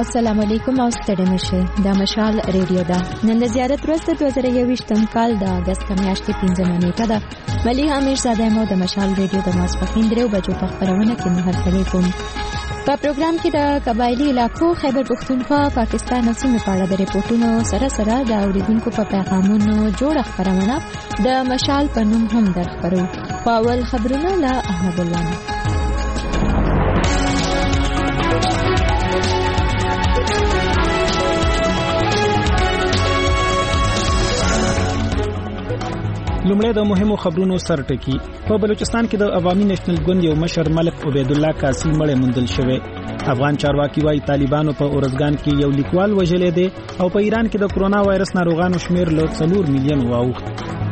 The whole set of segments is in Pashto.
السلام علیکم او ستړي مشه د مشال ریډیو دا نن د زیارت ورځ د 2021 کال د اگست میاشتې 15 نیټه ده. مليحه میرزاده مو د مشال ریډیو د ماسپخین درو بجو په خبرونه کې مهرباني کوم. په پروګرام کې د قبایلی علاقو خیبر پختونخوا پاکستان او سیمې په اړه د ریپورتونو سره د اوریدونکو په پیغامونو جوړ خبرونه د مشال په نوم هم درخبرو. پاول خبرونه له احمد الله. لومړی د مهمو خبرونو سرټکی. په بلوچستان کې د عوامي نېشنل ګوند یو مشر ملک عبید الله قاسم مړ موندل شوی. افغان چارواکي وايي طالبانو په اورزګان کې یو لیکوال وژلې دي او په ایران کې د کرونا وایرس ناروغانو شمیر له 4 میلیون واوښت.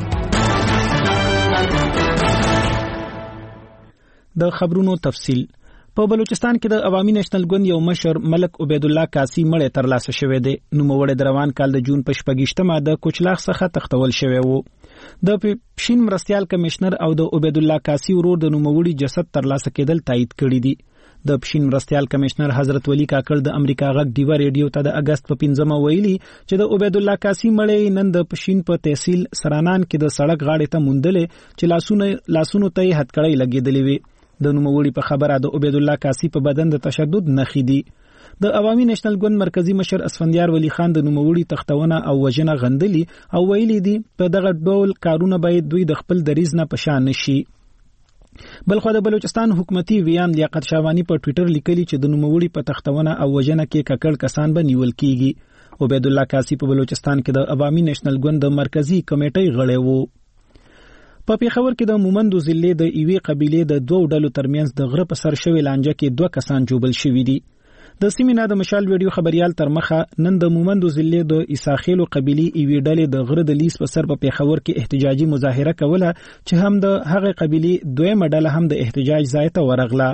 د خبرونو تفصیل. په بلوچستان کې د عوامي نېشنل ګوند یو مشر ملک عبید الله قاسم مړ ترلاسه شوی دی. نوموړی د روان کال د جون په 28مه د کوچلاغ څخه تختول شوی وو. د پښین مرستيال کمشنر او د عبید الله قاسم ورور د نوموړي جسد ترلاسه کېدل تایید کړی دی. د پښین مرستيال کمشنر حضرت ولی کاکړ د امریکا غږ دیوا ریډیو ته د اگست په 15مه ویلي چې د عبید الله قاسم مړی نن د پښین په تحصیل سرانان کې د سړک غاړې ته موندلې چې لاسونو ته هتکړې لګېدلې وي. د نوموړي په خبره د عبید الله قاسم په بدن د تشدد نښې دي. د عوامي نېشنل ګوند مرکزی مشر اسفندیار ولی خان د نوموړي تختونه او وژنه غندلي او ویلي دي په دغه ډول کارونه باید دوی د خپل دریز نه پشان نشي. بلخو د بلوچستان حکومتي ویان لیاقت شاوانی په ټوئیټر لیکلي چې د نوموړي په تختونه او وژنه کې ککړ کسان به نیول کیږي. عبید الله قاسم په بلوچستان کې د عوامي نېشنل ګوند د مرکزی کمیټې غړی وو. په پیښور کې د مومندو ضلع د ایوي قبيله د دوه ډلو ترمنځ د غره په سر شوی لانجه کې 2 کسان جوړل شوی دي. د سیمینار د مشال ویډیو خبريال تر مخه نن د مومندو ضلع د اساخیلو قبيله ایوي ډلې د غره د لیس په سر په پیښور کې احتجاجي مظاهره کوله چې هم د هغه قبيله دویمه ډله هم د احتجاج ځای ته ورغله.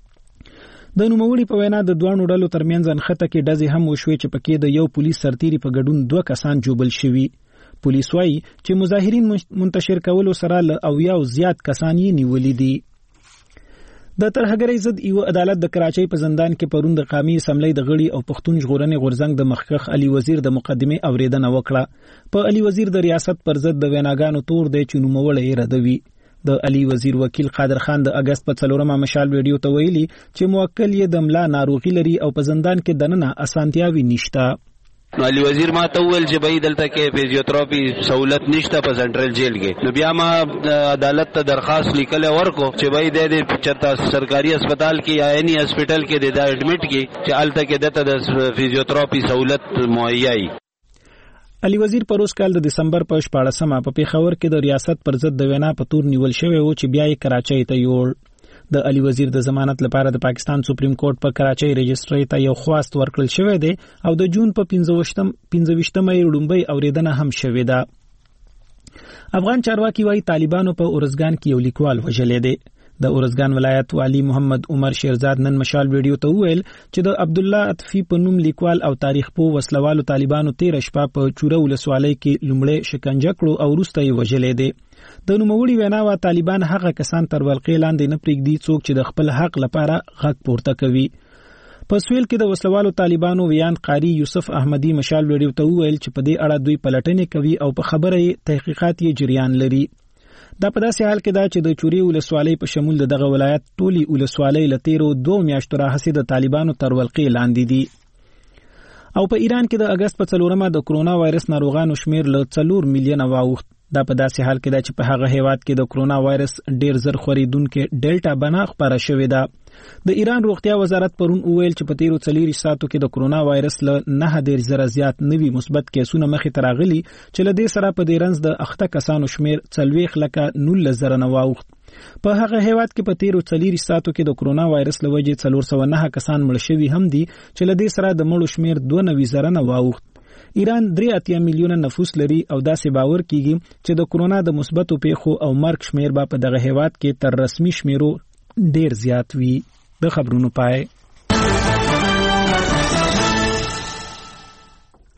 د نوموړي په وینا د دوه ډلو ترمنځ انخته کې ډزې هم وشوي چې پکې د یو پولیس سرتیری په ګډون 2 کسان جوړل شوي. پولیس وايي چې مظاهرین منتشر کولو سره له 80 زیات کسان یې نیولې دي. د ترهګرۍ ضد یو عدالت د کراچۍ په زندان کې پرون د قومي اسمبلی د غړي او پښتون ژغورنې غورځنګ د مخکخ علي وزیر د مقدمه اوریدنه وکړه. په علي وزیر د ریاست پر ضد د ویناګانو تور دی چې نوموړی ردوي. د علي وزیر وکیل قادر خان د اگست په 4مه مشال ویډیو ته ویلي چې موکل یې د ملا ناروغي لري او په زندان کې دننه اسانتیاوي نشته. علي وزیر ما ته ویل چې به دلته کې فزیوتراپي سہولت نشته په سنټرل جیل کې. نو بیا ما عدالت ته درخواست لیکل ورکو چې به د چرتا سرکاري هسپتال کې یا اني هسپتال کې د اډمټ کې چې الته کې دته د فزیوتراپي سہولت مهیا وي. علي وزیر په روز کال د دسمبر په 14مه په پیښور کې د ریاست پر ضد د وینا په تور نیول شوی او چې بیا یې کراچۍ ته یوړ. د علي وزیر د ضمانت لپاره د پاکستان سپریم کورټ په کراچۍ رجسټري ته یو خواست ورکړل شوی دی او د جون په 15مه وړاندې اوریدنه هم شوې ده. افغان چارواکي وايي طالبانو په اورزګان کې یو لیکوال وژلې دي. د اورزګان ولایت والی محمد عمر شیرزاد نن مشال ویډیو ته ویل چې د عبد الله عطفي په نوم لیکوال او تاریخ پوه وسلوالو طالبانو 13 شپه په چوره ولسوالۍ کې لومړی شکنجه کړو او وروسته یې وژلې دي. د نوموړي وینا طالبان هغه کسان تر ولقې لاندې نه پرېږدي څوک چې د خپل حق لپاره غږ پورته کوي. په سویل کې د وسلوالو طالبانو ویان قاری یوسف احمدی مشال ویډیو ته ویل چې په دې اړه دوی پلټنې کوي او په خبره تحقیقات یې جریان لري. دا په داسې حال کې دا چې د چوري ولسوالۍ په شمول دغه ولایت ټولي ولسوالۍ له 2 میاشتو راهیسې د طالبانو تر ولقې لاندې دي. او په ایران کې د اگست په 4مه د کرونا وایرس ناروغانو شمیر له 4 میلیون واوښت. دا په داسې حال کې دا چې په هغه هیواد کې د کرونا وایرس ډیر زر خوريدونکو ډیلټا بنا خبره شوې ده. د ایران روغتیا وزارت پرون ویل چې په 13 ساعتو کې د کرونا وایرس له 9,000 زیات نوي مثبت کیسونه مخې ته راغلي چې له دې سره په دې رنځ د اخته کسانو شمیر 40,19 نه واوښت. په هغه هیواد کې په 13 ساعتو کې د کرونا وایرس له وجې 409 کسان مړ شوي هم دي چې له دې سره د مړو شمیر 92,000 نه واوښت. ایران 3 میلیونه نفوس لري او داسې باور کیږي چې د کرونا د مثبتو پیښو او مرګ شمیر به په دغه هیواد کې تر رسمي شمیرو ډیر زیات وي. د خبرونو پای.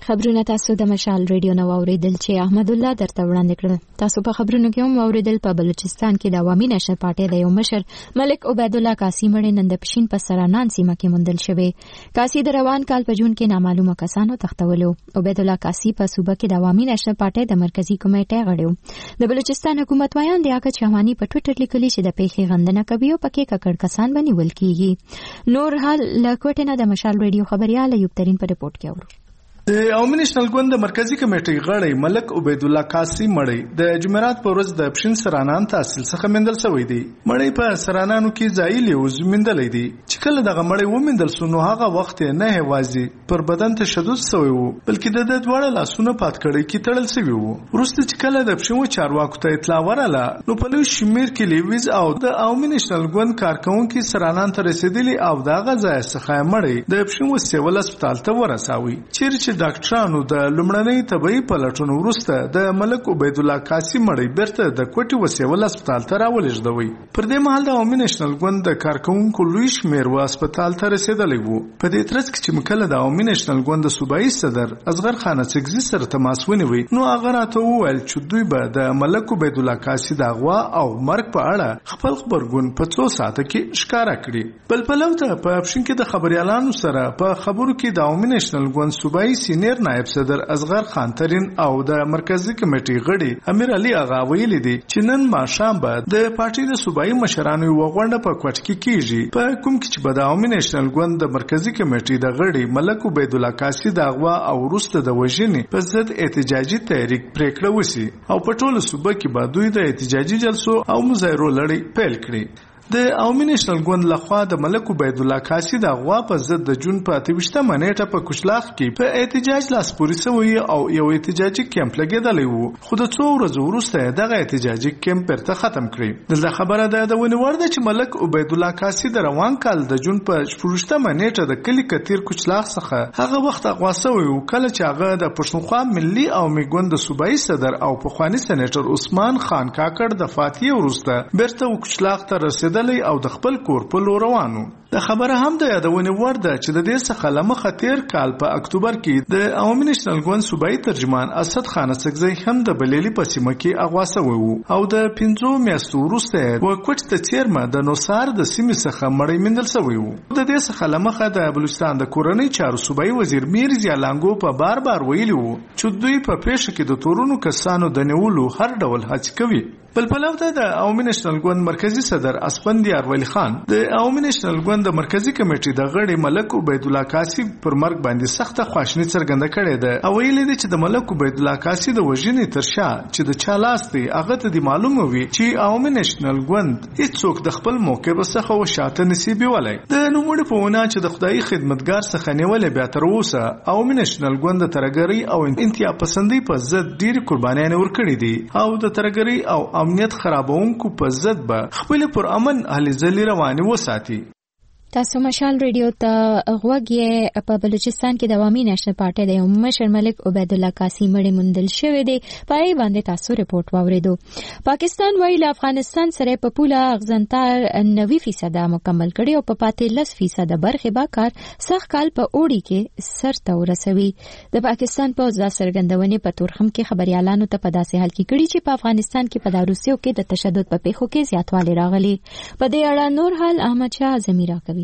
خبرونه تاسو د مشال ریډیو نو اوریدل چې احمد الله درته وړاندې کړل. تاسو په خبرونو کې هم اوریدل په بلوچستان کې د عوامي نشر پارټۍ د یو مشر ملک عبید الله کاسی مړ نن د پښین په سرانان سیمه کې موندل شوی. کاسی د روان کال په جون کې نامعلومه کسانو تختولو. عبید الله کاسی په صوبه کې د عوامي نشر پارټۍ د مرکزی کمیټې غړی. د بلوچستان حکومت وایان د اکا چمانی په ټوئیټر لیکلي چې د پیښې غندنه کوي او پکې ککړ کسان بنول کیږي. نور حال لکوټنه د مشال ریډیو خبريال ایوب ترين په رپورت کې اورو. د عوامي نېشنل ګوند د مرکزی کمیټې غړی ملک عبید الله کاسی مړی د جمعرات په ورځ د پښین سرانان تحصیل څخه مندل شوی دی. مړی په سرانانو کې ځایلی او زمندلې دی چې کله دغه مړی ومندل سو نو هغه وخت نه هوازي پر بدن تشدد شوی وو بلکې د دواړه لاسونه پات کړي کې تړل شوی وو. وروسته چې کله د پښین چارواکو ته اطلاع ورله نو په لوی شمیر کې لیویز او د عوامي نېشنل ګوند کارکونکو سرانان ته رسیدلی او دغه ځای څخه مړی د پښین سیول هسپتال ته ورساوي. چیرې ډاکټرانو د لومړنۍ طبي پلټونو وروسته د ملک عبید الله کاسی مړی بیرته د کوټي وسیول هسپتال ته راولېږدوي. پر دې مهال د عوامي نېشنل ګوند د کارکونکو لوی شمیر و هسپتال ته رسیدلی وو. په دې ترڅ کې چې مکله د عوامي نېشنل ګوند صوبایي صدر اصغر خان اڅکزي سره تماس ونیوي نو هغه راته وویل چې دوی به د ملک عبید الله کاسی د غوا او مرګ په اړه خپل خبرګون په 2 ساعته کې ښکارا کړي. بل پلوته په پښین کې د خبريالانو سره په خبرو کې د عوامي نېشنل ګوند صوبایي سینیر نائب صدر اصغر خان ترين او د مرکزی کمیټې غړي امیر علي اغا ویلي دي چې نن ماښام به د پارټۍ د صوبایي مشرانو وغونډه په کوټ کې کیږي په کوم کې چې به د عوامي نېشنل ګوند د مرکزی کمیټې د غړي ملک عبید الله کاسی د غوا او وروسته د وژنې په ضد احتجاجي تحریک پریکړه وسی او په ټوله صوبه کې به دوی د احتجاجي جلسو او مظاهرو لړۍ پیل کړي. د عوامي نېشنل ګوند لخوا د ملک عبید الله کاسی د غوا په ضد د جون په 28 نیټه په کوچلاخ کې په احتجاج لاس پورې شوی او یو احتجاجي کیمپ لګیدلی وو خو د 2 ورځې وروسته دغه احتجاجي کیمپ پرته ختم کړی. دلته خبره ده د ونیور ده چې ملک عبید الله کاسی د روان کال د جون په 28 نیټه د کلی کتیر کوچلاخ څخه هغه وخت غوا شوی او کله چې هغه د پښتونخوا ملي او میګوند د صوبایي صدر او پخوانی سېنیټر عثمان خان کاکړ د فاتحې وروسته بیرته کوچلاخ ته رسیدل او د خپل کور په لور روانو. د خبره هم د یادونې وړ ده چې د دې څخه لمخه تیر کال په اکتوبر کې د عوامي نېشنل ګوند صوبایي ترجمان اسد خان اڅکزي هم د بلیلي په سیمه کې اغوا شوی وو او د 5 میاشتو وروسته و کوټ ته چیرمه د نوسار د سیمې څخه مړی مندل شوی وو. د دې څخه لمخه د بلوچستان د کورنۍ چارو صوبایي وزیر میر زیالانګو په بار ویلي وو چې دوی په پیښه کې د تورونو کسانو د نیولو هر ډول هڅه کوي. بل پلوته د عوامي نېشنل ګوند مرکزی صدر اسفندیار ولی خان د عوامي نېشنل ګوند د مرکزی کمیټې د غړي ملک عبید الله کاسی پر مرګ باندې سخته خواشنی څرګنده کړې ده او ویلي دي چې د ملک عبید الله کاسی د وژنې ترشا چې د چا لاس دی هغه ته د معلومه وي چې عوامي نېشنل ګوند هیڅوک د خپل موقف څخه وشاته نصیب ولای. د نوموړي په ونه چې د خدای خدمتګار څخه نیولې بیا تر اوسه عوامي نېشنل ګوند د ترګری او انتیا پسندۍ په ضد ډېری قربانیان ورکړي دي او د ترګری او امنیت خرابونکو په ضد به خپل پر امن اهل ځلی رواني وساتي. تاسو مشال ریډیو ته غوږی په بلوچستان کې د عوامي نېشنل پارټۍ د یو مشر ملک عبید الله کاسی مړی موندل شوی دی. پای باندې تاسو رپورت واوریدو. پاکستان وايي له افغانستان سره په پوله اغزنتار 90% مکمل کړي او په 15% برخه به کار سخت کال په اوړي کې سرته ورسوي. د پاکستان په ځا سرګندونې په تورخم کې خبريالانو ته په داسې حال کې کړي چې په افغانستان کې په داروسیو کې د تشدد په پیښو کې زیاتوالی راغلی. په دې اړه نور حال احمد شاه زمیرا کوي.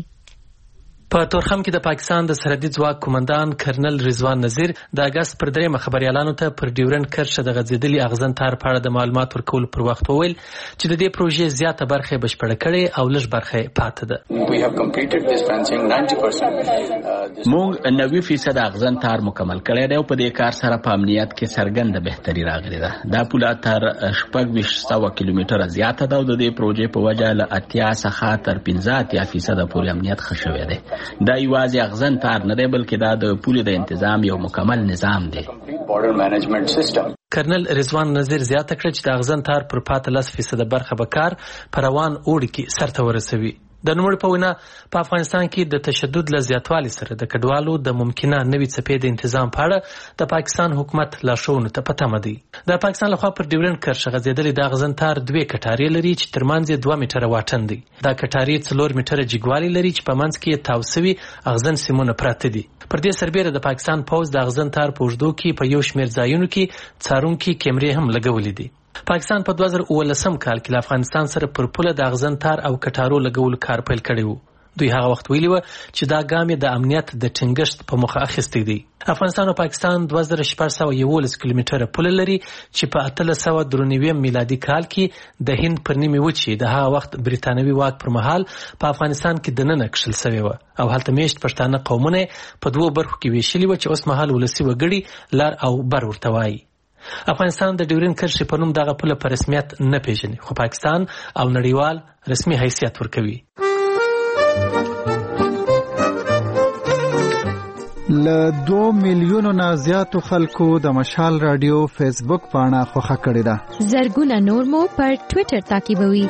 په تورخم کې د پاکستان د سرحدي ځواک قومندان کرنل رضوان نذیر د اگست پر 3 خبريالانو ته پر ډیورنډ کرښه د غځېدلي اغزن تار په اړه د معلومات ورکول پر وخت وویل چې د دې پروژې زیاته برخه بشپړه کړې او لږ برخه پاتې ده. موږ 90% اغزن تار مکمل کړی دی او په دې کار سره په امنیت کې څرګنده بهتري راغلې ده. دا پوله تر 200 کیلومتره زیاته ده او د دې پروژې په وجه له 80 څخه تر 15% پورې امنیت ښه شوی دی. دا یوازې اغزن تار نه دی بلکې دا د پولې د انتظام یو مکمل نظام دی. کرنل رضوان نذیر زیاته کړه چې د اغزن تار پر 15% برخه به کار په روان اوړي کې سرته ورسوي. د نوموړي په وینا په افغانستان کې د تشدد له زیاتوالي سره د کډوالو د ممکنه نوي څپې د تنظیم په اړه د پاکستان حکومت لارښوونو ته په تمه دی. د پاکستان لخوا پر ډیورنډ کرښه غځېدلې د اغزن تار 2 کټارې لري چې ترمنځ یې 2 میټره واټن دی. دا کټارې 4 میټره جګوالی لري چې په منځ کې تاوسوي اغزن سیمونه پراته دي. پر دې سربېره د پاکستان پوز د اغزن تار په اوږدو کې په یو شمېر ځایونو کې څارونکي کیمرې هم لګولې دي. پاکستان په 2019 کال کې له افغانستان سره پر پوله د اغزن تار او کټارو لګولو کار پیل کړی و. دوی هغه وخت ویلي و چې دا ګام د امنیت د ټینګښت په موخه اخیستی دی. افغانستان او پاکستان 2411 کیلومتره پوله لري چې په 1893 میلادي کال کې د هند پر نیمه وچې د هغه وخت بریتانوي واک پر مهال په افغانستان کې دننه کشل شوی و او هلته میشت پښتانه قومونه په 2 برخو کې ویشلي و چې اوس مهال ولسی وګړي لار او بر ورته وایي. افغانستان د ډیورنډ کرښې په نوم دغه پوله په رسمیت نه پیژني، خو پاکستان او نړیوال رسمي حیثیت ورکوي. له 2 میلیونو نه زیاتو خلکو د مشال رادیو فیسبوک پاڼه خوښه کړې ده. زرګونه نور مو پر ټوئیټر تعقیبوي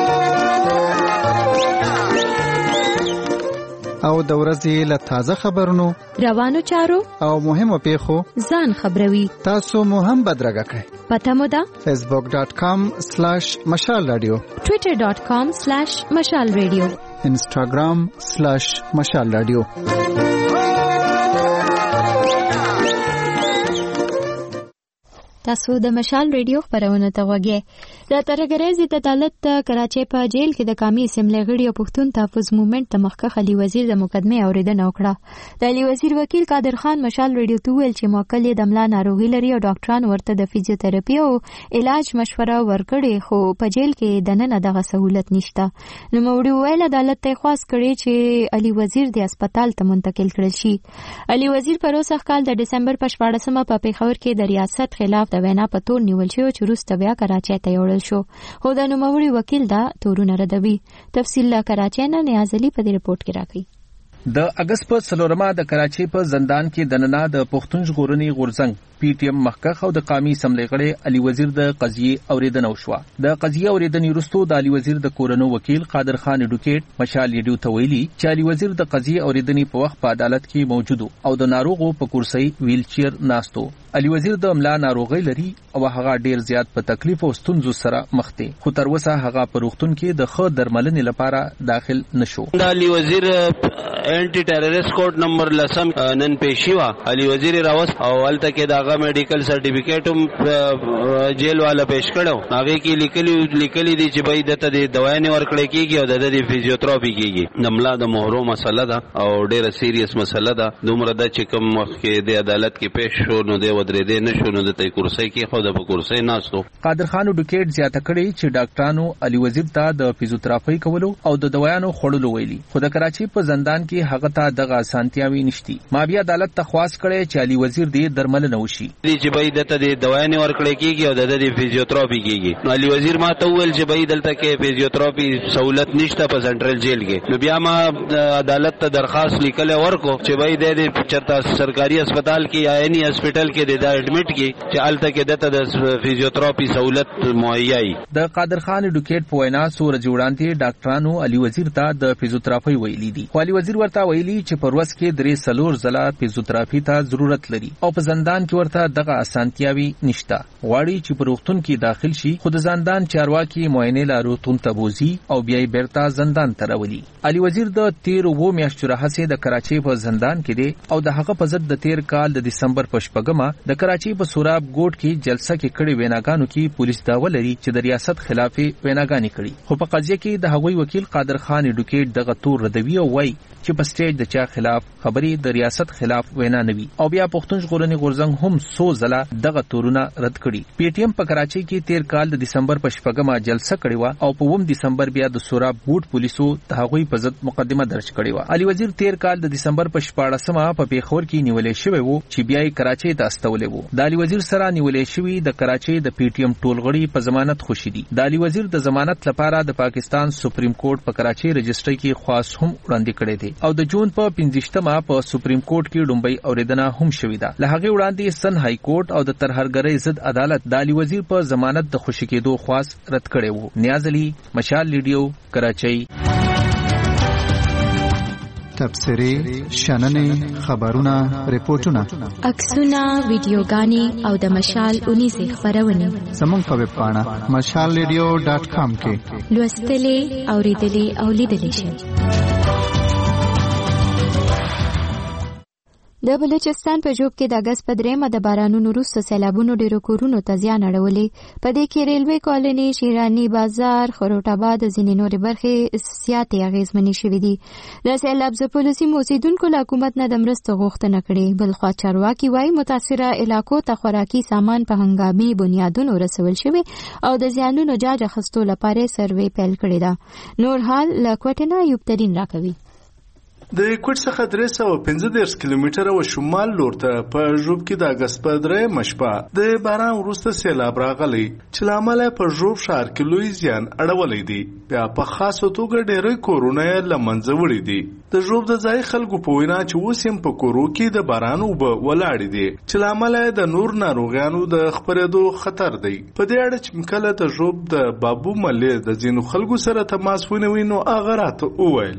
او د ورځې له تازه خبرونو، روانو چارو او مهمو پیښو ځان خبروي. تاسو مو هم بدرګه کړئ. پته مو ده facebook.com/مشال رادیو، twitter.com/مشال رادیو، instagram/مشال رادیو. تاسو د مشال ریډیو خبرونه ته وګورئ. د ترګریز د عدالت کراچۍ په جیل کې د قومي اسمبلی غړي او پښتون تحفظ موومېنټ د مخکښ علي وزیر د مقدمه اوریدنه وکړه. د علي وزیر وکیل قادر خان مشال ریډیو ته ویل چې موکل د ملا ناروغي لري او ډاکټران ورته د فزیوتراپي او علاج مشوره ورکړي، خو په جیل کې دننه دغه سہولت نشته. نو موړي ویل عدالت ته خواست کړي چې علي وزیر د هسپتال ته منتقل کړل شي. علي وزیر په روسخ کال د دسمبر په 14مه په پیښور کې د ریاست خلاف د وینا په تور نیول شو چې وروسته بیا کراچۍ ته یوړل شو، خو د نوموړي وکیل دا تورونه ردوي. تفصیل له کراچۍ نه نیاز علي په دې رپورت کې راکړي. د اگست په 4مه د کراچۍ په زندان کې دننه د پښتون ژغورنې غورځنګ PTM مخکښ او د قومي اسمبلی غړي علي وزیر د قضیې اوریدنه وشوه. د قضیې اوریدنې وروسته د علي وزیر د کورنو وکیل قادر خان اډوکیټ مشال ریډیو ته ویلي چې علي وزیر د قضیې اوریدنې په وخت په عدالت کې موجود او د ناروغو په کرسۍ ویل چیر ناستو. علي وزیر د ملا ناروغي لري او هغه ډیر زیات په تکلیف او ستونزو سره مخ دی، خو تر اوسه هغه په روغتون کې د ښه درملنې لپاره داخل نشو. د علي وزیر انټي ټیرریست کوډ نمبر 10 نن پیشي وا علي وزیر راوس او الته کې داغه میډیکل سرټیفیکیټ هم جیل والا پیش کړو. هغه کې لیکلي دي چې باید ته د دوايانې ورکړې کیږي او د فزیوتراپي کیږي. د ملا د مهرو مسله ده او ډیره سیریس مسله ده. دومره د چې کوم وخت کې د عدالت کې پیش شو نو د درې دې نشو نو د تې کرسۍ کې خو د کرسۍ ناستو. قادر خان ډوکیټ زیاته کړي چې ډاکټرانو علي وزیر ته د فزیوتراپي کولو او د دوايانو خړلو ویلي، خو د کراچۍ په زندان کې هغه ته دغه اسانتیاوي نشتی. ما بیا عدالت ته خواست کړي چې علي وزیر دې درملنه وشي چې باید ته د دوايانې ورکړې کیږي او د فزیوتراپي کیږي. نو علي وزیر ما ته ویل چې باید دلته کې فزیوتراپي سہولت نشته په سنټرل جیل کې. نو بیا ما عدالت ته درخواست لیکل ورکو چې باید د چرته سرکاري هسپتال کې یا اني هسپتال کې د ایڈمټ کی چې الته کې دته د فزیوتراپي سہولت مهیا ای. د قادر خان ډوکیټ په وینا سور جوړانتي ډاکټرانو علي وزیر ته د فزیوتراپي ویلي دي. علي وزیر ورته ویلي چې پر ورځ کې 3 ځله فزیوتراپي ته ضرورت لري او په زندان کې ورته دغه اسانتیاوي نشته. غواړي چې په روغتون کې داخل شي، خو د زندان چارواکي معاینه لارو تون تبوزي او بیا بیرته زندان ته راولي. علي وزیر د 13 میاشتو راهیسې د کراچۍ په زندان کې دی او د هغه په ضد د 13 کال د دسمبر په 8مه د کراچۍ په سوراب ګوټ کې جلسه کې کړي ویناګانو کې پولیس داوا لري چې د ریاست خلاف ویناګانې کړي، خو په قضیه کې د هغوی وکیل قادر خان ډوکیټ دغه تور ردوي او وایي چې په سټیج د چا خلاف خبري د ریاست خلاف وینا نوي. او بیا پښتون ژغورنې غورځنګ هم 100 ځله دغه تورونه رد کړي. PTM په کراچۍ کې 13 کال د دسمبر په 8مه جلسه کړې و او په 1 دسمبر بیا د سوراب ګوټ پولیسو د هغوی په ضد مقدمه درج کړې و. علي وزیر 13 کال د دسمبر په 14مه په پیښور کې نیولې شوی وو چې بیا یې کراچۍ ته استولې وو. د علي وزیر سره نیولې شوی د کراچۍ د PTM ټولغړي په ضمانت خوشي دي. د علي وزیر د ضمانت لپاره د پاکستان سپریم کورټ په کراچۍ رجسټري کې خواص هم وړاندې کړی دی او د جون په 15مه په سپریم کورټ کې ډومبۍ اوریدنه هم شوې ده. له هغه وړاندې سن های کورټ او د ترهرګرۍ ضد عدالت د علي وزیر په ضمانت د خوشي کېدو خواص رد کړی وو. نیاز علي، مشال ریډیو، کراچۍ. تبصرې، شننې، خبرونه، ریپورتونه، عکسونه، ویډیوګانې او د مشال 19 خبرونه زموږ په ویب پاڼه mashalradio.com کې لوستلې، اوریدلې او لیدلې شئ. د بلوچستان په جوب کې د اگست په 3 د بارانونو وروسته سیلابونو ډیرو کورونو ته زیان اړولی. په دې کې ریلوی کالوني، شیرانی بازار، خروټ آباد او ځینې نورې برخې زیاتې اغیزمنې شوې دي. د سیلاب ځپلو سیمو اوسیدونکو له حکومت نه د مرستو غوښتنه کړې. بلخوا چارواکي وایي متاثره علاقو ته خوراکي سامان په هنګامي بنیادونو رسول شوی او د زیانونو جاج اخیستو لپاره سروې پیل کړې ده. نور حال له کوټې نه ایوب ترین راکوي. د کوټ څخه 315 کیلومتره و شمال لور ته په ژوب کې د اگست په 3 شپه د باران وروسته سیلاب راغلی چې لامل په ژوب ښار کې لوی زیان اړولی دی. بیا په خاصه توګه ډېرې کورونه له منځه وړي دي. د ژوب د ځای خلکو په وینا چې اوس هم په کورو کې د باران اوبه ولاړې دي چې لامل د نور ناروغانو د خپرېدو خطر دی. په دې اړه چې کله د ژوب د بابو ملې د ځینو خلکو سره تماس ونیوي نو هغه راته وویل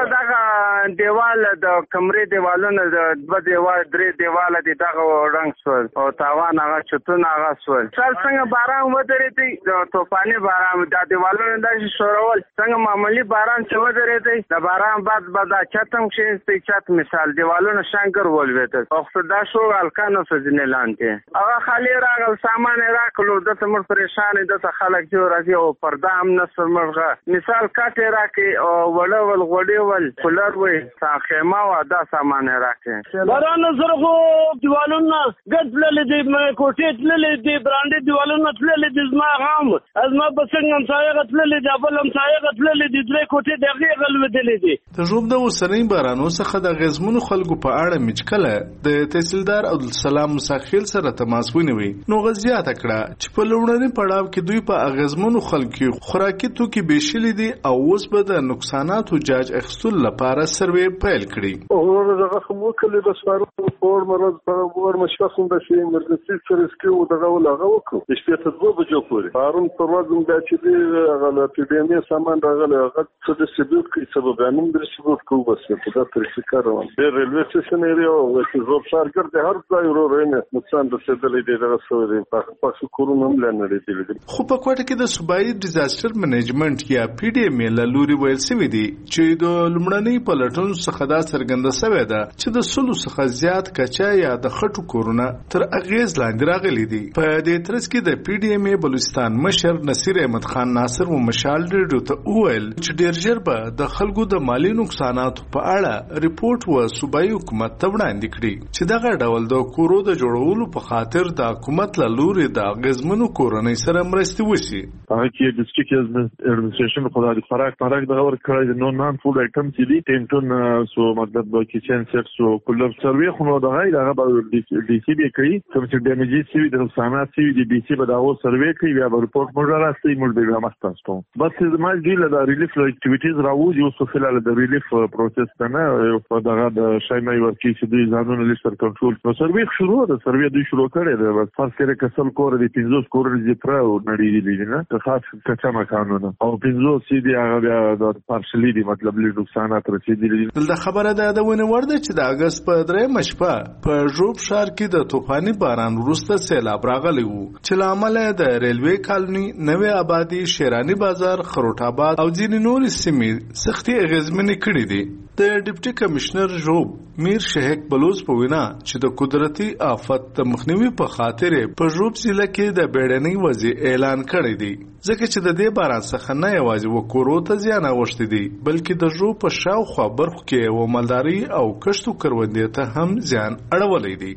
دیوال د کمرې دیوالونه د 2 دیوال 3 دیواله دي دغه رنگ سول او تاوان هغه چتون هغه سول. څنګه باران ودرېدی د طوفاني باران د دیوالونو د شورول څنګه معمولی باران چې ودرېدی د باران بعد چتم شي چت مثال دیوالونو شانګر ولويته او خدای شو الکانو سجنه لاندې هغه خالی راغل سامان راکلو د تمر پریشان د خلک جو راځي او پرده هم نصر مرغه مثال کاټه راکي او ولول غوډیول کولر وي خیمه او دا سامان راکي باران سره خو دیوالونه ګډلل دي کوټې تللې دي برانډي دیوالونه تللې دي زما غام ازما بسنګم سایغه تللې دي بلم سایغه تللې دي درې کوټې دغه غلودلې دي. د ژوب د وسنۍ بارانو څخه د غزمونو خلکو په اړه مچکله د تحصیلدار عبدالسلام مساخیل سره تماس ونیوي نو غزيات کړه چې په لومړني پړاو کې دوی په غزمونو خلکو خوراکي توکي بشلې دي او اوس به د نقصاناتو جاج اخیستل لپاره سروې پیل کړي. او دغه کوم کلی د سپارو پور مرز په ور مشخصم د شي مرکزي سرسکو دغه ولغه وکړو شپه ته 2 بجو پورې هارون پروازم د چې غلا په دې سامان راغله هغه څه د سبب کې سبب انم د سبب کو بس په دا طریقې کاروان د ریلوی سټیشن ایریا او چې زوب شارګر د هر ځای ورورینه نقصان رسیدلې دی دغه سوري په پاسو کورونه هم لنډې دي. خو په کوټه کې د صوبایي ډیزاستر منیجمنت یا پی ډی ایم له لوري ویل سوي دي چې د لمړنۍ پلټون څخه دا څرګنده شوې ده چې د سلو څخه زیات کچا یا د خټو کورونه تر اغیز لاندې راغلي دي. په دې ترڅ کې د پی ډی ایم بلوچستان مشر نصیر احمد خان ناصر و مشال ریډیو ته وویل چې ډیر ژر به د خلکو د مالی نقصاناتو په اړه ریپورت و صوبایي حکومت ته وړاندې کړي چې دغه ډول د کورو د جوړولو په خاطر د حکومت له لوري د غزمنو کورنۍ سره مرستې وشي. هغه کې د ډیسټریکټ ایڈمنسټریشن خدای د خوراک دغه ور کړی د نون فود آیټم چې دي ټینټون سو مطلب د کچن سیټ سو کولر سروې خو نو دغه به ډي سی بي کوي کوم چې ډیمیج سی د نقصانات سی د بي سی به دا و سروې کوي بیا رپورټ موږ راستي موږ به ماستاسو بس ما ګیل د ریلیف اکټیویټیز راوځي او څه خلال د ریلیف پروسس نه په دغه د شایمای ورکی چې دوی ځانونه لیستر کنټرول نو سروې شروع د سروې دوی شروع کړي د فرض کړي کسل کور د 15 کور د پرو نړۍ دی نه خاص کچا مکانونه او 15 سی دی هغه د پارشلی دی مطلب له نقصانات رسیدلي. دلته خبره ده د ونه ورده چې د اگست په 3 شپه په ژوب ښار کې د طوفاني باران وروسته سیلاب راغلی وو چې لامل د ریلوی کالوني، نوې آبادی، شیرانی بازار، خروټ آباد او ځینې نورې سیمې سختي اغیزمنې کړې دي. د ډیپټي کمشنر ژوب میر شهک بلوز په وینا چې د قدرتي آفت د مخنیوي په خاطر په ژوب ضلع کې د بیړنۍ وضع اعلان کړی دی ځکه چې د دې باران څخه نه یوازې وکورو ته زیان اوښتي دي بلکې د ژوب په شاوخوا برخو کې و مالداري او کښتو کروندې ته هم زیان اړولی دی.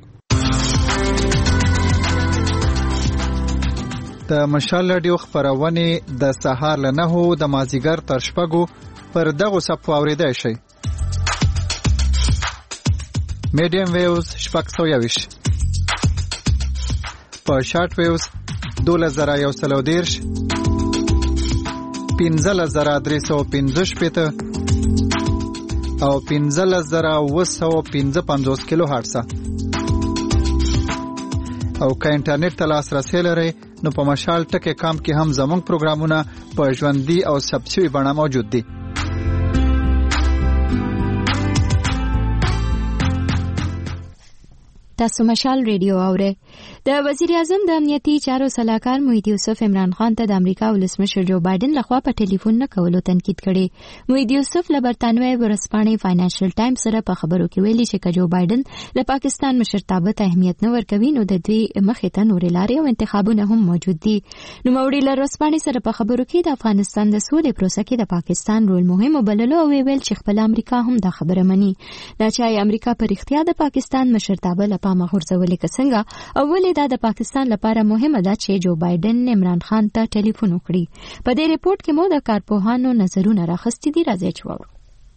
د مشال رادیو خبرونه د سهار له 9 د مازیګر تر شپږو پر دغه صفو اوریدای شي. میډیم ویوز 620 په شارټ ویوز 2130 15315 او 15955 کیلو هرتز او که انټرنیټ ته لاسرسی لرئ نو په مشال ټکی کام کې هم زموږ پروګرامونه په ژوندۍ او ثبت شوي بڼه موجود دي. تاسو مشال ریډیو اورئ. د وزیر اعظم د امنیتي چارو سلاکار محیط یوسف عمران خان ته د امریکا ولسمشر جو بایدن لخوا په ټلیفون نه کولو تنقید کړي. محیط یوسف له برتانوي ورځپاڼې فاینانشل ټایمز سره په خبرو کې ویلي چې جو بایدن له پاکستان مشرتابه ته اهمیت نه ورکوي نو د دوی مخې ته نورې لارې او انتخابونه هم موجود دي. نو موري له ورځپاڼې سره په خبرو کې د افغانستان د سولې پروسه کې د پاکستان رول مهم وبللو او ویل چې خپل امریکا هم دا خبره مني. دا چې امریکا په اختیار د پاکستان مشرتابه پامه غورځولې څنګه او ولې دا د پاکستان لپاره مهمه ده چې جو بایدن عمران خان ته ټلیفون وکړي. په دې ریپورت کې مو د کارپوهانو نظرونه راخستي دي. راځي چې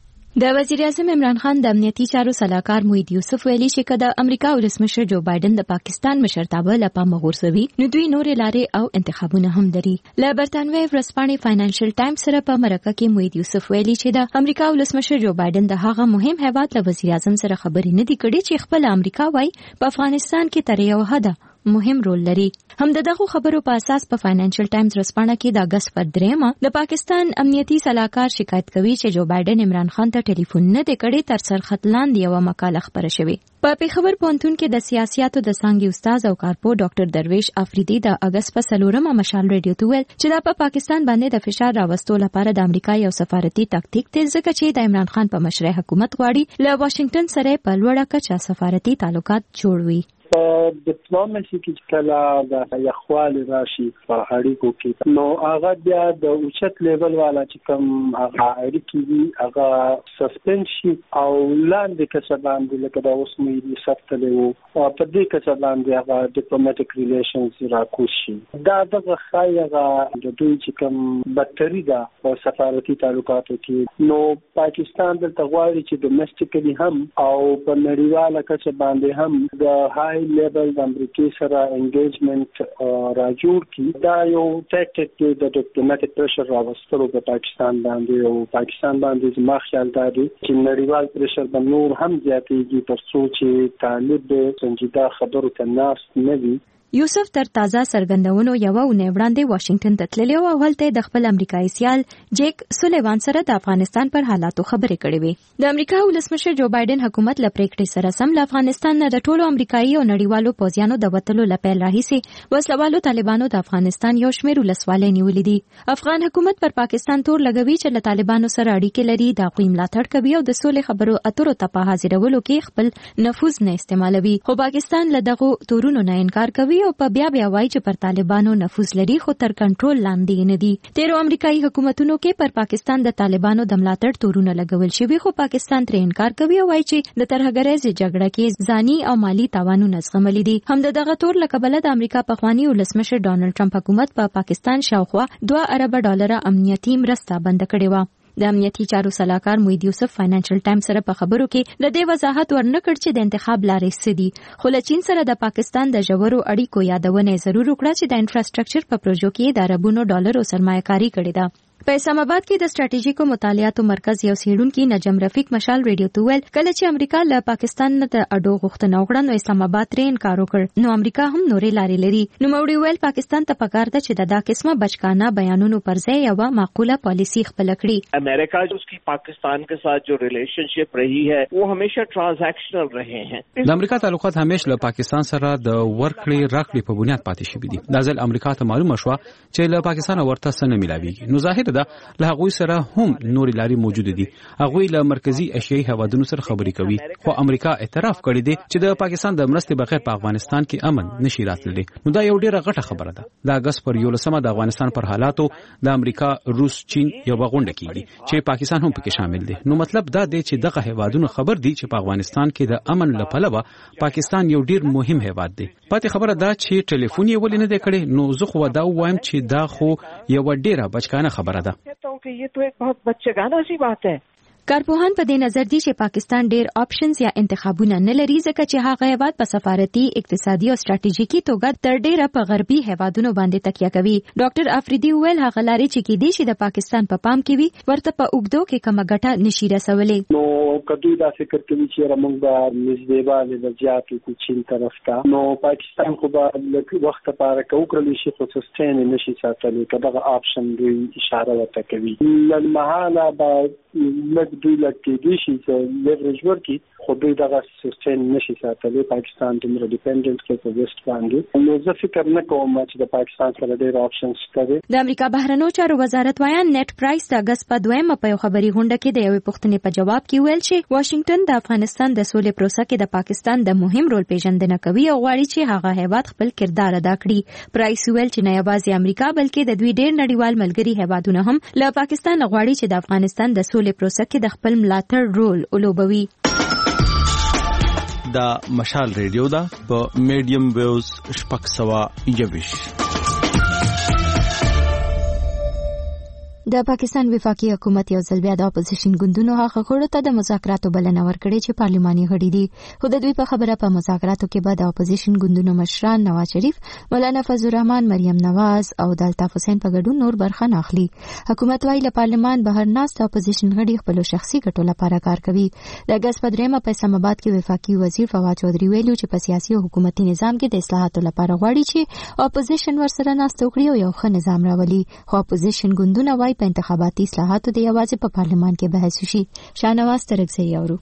د وزیر اعظم عمران خان د امنیتي چارو سلاکار محیط یوسف ویلي چې کله امریکا ولسمشر جو بایدن د پاکستان مشرتابه لپاره غورځوي نو دوی نورې لارې او انتخابونه هم لري. له برتانوي ورځپاڼې فاینانشل ټایمز سره په مرکه کې محیط یوسف ویلي چې د امریکا ولسمشر جو بایدن د هغه مهم هیواد له وزیر اعظم سره خبرې نه دي کړې چې خپل امریکا وای په افغانستان کې تر یو حد مهم رول لري. هم دغه خبرو په اساس په فاینانشل ټایمز ورځپاڼه کې د اگست پر 3 د پاکستان امنیتي سلاکار شکایت کوي چې جو بایدن عمران خان ته ټلیفون نه دی کړی تر سرخط لاندې یو مقاله خبره شوې. په پیښور پوهنتون کې د سیاسياتو د څانګې استاد او کارپو ډاکټر درویش افریدي د اگست په 4 مشال ریډیو ته ویل چې دا په پاکستان باندې د فشار راوستلو لپاره د امریکا یو سفارتي تاکتیک دی ځکه چې د عمران خان په مشرۍ حکومت غواړي له واشنگټن سره په لوړه کچه سفارتي تعلقات جوړوي. ډیپلوماسي کې کله د یخوالي راشي په اړیکو کې نو هغه بیا د اوچت لیول والا چې کوم هغه اړیکې دي هغه سسپند شي او لاندې کچه باندې لکه دا اوس مې سختلې وو او په دې کچه باندې هغه ډیپلوماټیک ریلیشنز راکوس شي. دا دغه خایغه د دوی چې کوم بدتري ده په سفارتي تعلقاتو کې نو پاکستان دلته غواړي چې ډومېسټیکلی هم او په نړیواله کچه باندې هم د لیبل د امریکای سره انګیجمنت راجوړ کی. دا یو ټیکټیک دی د ډیپلوماټیک پریشر راوستلو په پاکستان باندې او پاکستان باندې زما خیال دا دی چې نړیوال پریشر به نور هم زیاتېږي تر څو چې طالب سنجیده خبرو ته ناست نه وي. یوسف تر تازه سرګندونو یو ونه وړاندې واشنگټن ته تللی او هلته د خپل امریکایي سیال جیک سولیوان سره د افغانستان پر حالاتو خبرې کړې وې. د امریکا ولسمشر جو بایدن حکومت له پریکړې سره سم له افغانستان نه د ټولو امریکایي او نړیوالو پوځیانو د وټلو لپاره راهیسي وسلوالو طالبانو د افغانستان یو شمېر ولسوالۍ نیولې دي. افغان حکومت پر پاکستان تور لګوي چې له طالبانو سره اړیکې لري د قوم ملاتړ کوي او د سولې خبرو اترو ته په حاضرولو کې خپل نفوذ نه استعمالوي. خو پاکستان له دغه تورونو نه انکار کوي او په بیا وایي چې پر طالبانو نفوذ لري خو تر کنټرول لاندې نه دي. تیرو امریکایي حکومتونو کې پر پاکستان د طالبانو د ملاتړ تورونه لګول شوي خو پاکستان ترې انکار کوي او وایي چې د ترهګریزې جګړه کې ځاني او مالی تاوانونه زغملي دي. هم دغه تور له کبله د امریکا پخوانی ولسمشر ډانلډ ټرمپ حکومت په پاکستان شاوخوا 2 ارب ډالر امنیتي مرسته بند کړې و. د امنیتي چارو سلاکار محیط یوسف فاینانشل ټایمز سره په خبرو کې د دې وضاحت ورنکړ چې د انتخاب لارې څه دي خو له چین سره د پاکستان د ژورو اړیکو یادونه ضرور وکړه چې د انفراستراکچر په پروژو کې د اربونو ډالرو سرمایه‌کاري کړې ده. په اسلام آباد کې د ستراتیژیکو مطالعاتو مرکز یو سیډونکو نجم رفیق مشال ریډیو ته ویل کله چې امریکا له پاکستان نه د اډو غوښتنه وکړه نو اسلام آباد ترې انکار وکړ نو امریکا هم نورې لارې لري. نو موړي ویل پاکستان ته پکار ده چې دا قسمه بچکانه بیانونو پر ځای یو معقوله پالیسی خپل کړي. امریکا جو उसकी पाकिस्तान के साथ जो रिलेशनशिप रही है वो हमेशा ट्रांजैक्शनल रहे हैं. د امریکا تعلقات همیشه له پاکستان سره د ورکړې راکړې په بنیاد پاتې شوي دي. دا ځل امریکا ته معلومه شو چې له پاکستان ورته څه نه ملاويږي نو ظاهر ده له هغه سره هم نورې لارې موجود دي. هغه له مرکزی ایشیایي هوادونو سره خبرې کوي خو امریکا اعتراف کړی دی چې د پاکستان د مرستې بغیر په افغانستان کې امن نشي راتللی. نو دا یو ډیره غټه خبره ده. د اگست پر 11 د افغانستان پر حالاتو د امریکا، روس، چین یو غونډه کیږي چې پاکستان هم پکې شامل دی. نو مطلب دا دی چې دغه هوادونو خبر دي چې په افغانستان کې د امن لپاره پاکستان یو ډیر مهم هواد دی. پاتې خبره دا چې ټلیفون یې ولې نه دی کړی نو زه خو دا وایم چې دا خو یو ډیره بچکانه خبره ده. ये तो एक बहुत बच्चेगाना सी बात है. کارپوهان په دې نظر دي چې پاکستان ډېر آپشنز یا انتخابونه نه لري ځکه چې هغه هیواد په سفارتي، اقتصادي او ستراتیژیکي توګه تر ډېره په غربي هیوادونو باندې تکیه کوي. ډاکټر افریدي ویل هغه لارې چې کېدای شي د پاکستان په پام کې وي ورته په اوږدو کې کومه ګټه نشي رسولې. نو کدوې دا فکر کوي چې موږ به نږدېوالی د زیاتو کو چین طرف ته نو پاکستان خو به لږ وخت لپاره وکړلی شي خو سسټین نشي ساتلی که دغه آپشن دوی اشاره ورته کوي. لنډمهاله به لږ دوی لکه شي چې لیوریج ورکي خو دوی دغه سیستم نشي ساتلی. پاکستان دومره ډیپندنت کې په ویسټ باندې، نو زه فکر نه کوم چې د پاکستان سره ډېر آپشنز شته. د امریکا بهرنیو چارو وزارت وایان نت پرایس د اگست په 2 په یو خبري غونډه کې د یوې پوښتنې په جواب کې ویل چې واشنگټن د افغانستان د سولې پروسه کې د پاکستان د مهم رول پیژندنه کوي او غواړي چې هغه هیواد خپل کردار ادا کړي. پرایس ویل چې نه یوازې امریکا بلکې د دوی ډېر نړیوال ملګري هیوادونه هم له پاکستان غواړي چې د افغانستان د سولې پروسه کې د خپل ملاتړ رول ولوبوي. دا مشال ریډیو دا په میډیم ویوز 621. د پاکستان وفاقي حکومت یو ځل بیا د اپوزیشن ګوندونو هغه غړو ته د مذاکراتو بلنه ورکړې چې پارلماني غړي دي. خو د دوی په خبره په مذاکراتو کې به د اپوزیشن ګوندونو مشران نواز شریف، مولانا فضل الرحمن، مریم نواز او د الطاف حسین په ګډون نور برخه نه اخلي. حکومت وايي له پارلمان بهر ناست اپوزیشن غړي خپل شخصي ګټو لپاره کار کوي. د اگست په 3 په اسلام آباد کې وفاقي وزیر فواد چودھری ویلو چې په سیاسي او حکومتي نظام کې د اصلاحاتو لپاره غواړي چې اپوزیشن ورسره ناست وکړي او یو ښه نظام راولي. خو اپوزیشن ګوندونه وايي په انتخاباتي اصلاحاتو د یوازې په پارلمان کې بحث وشي. شاهنواز ترکزی اورو.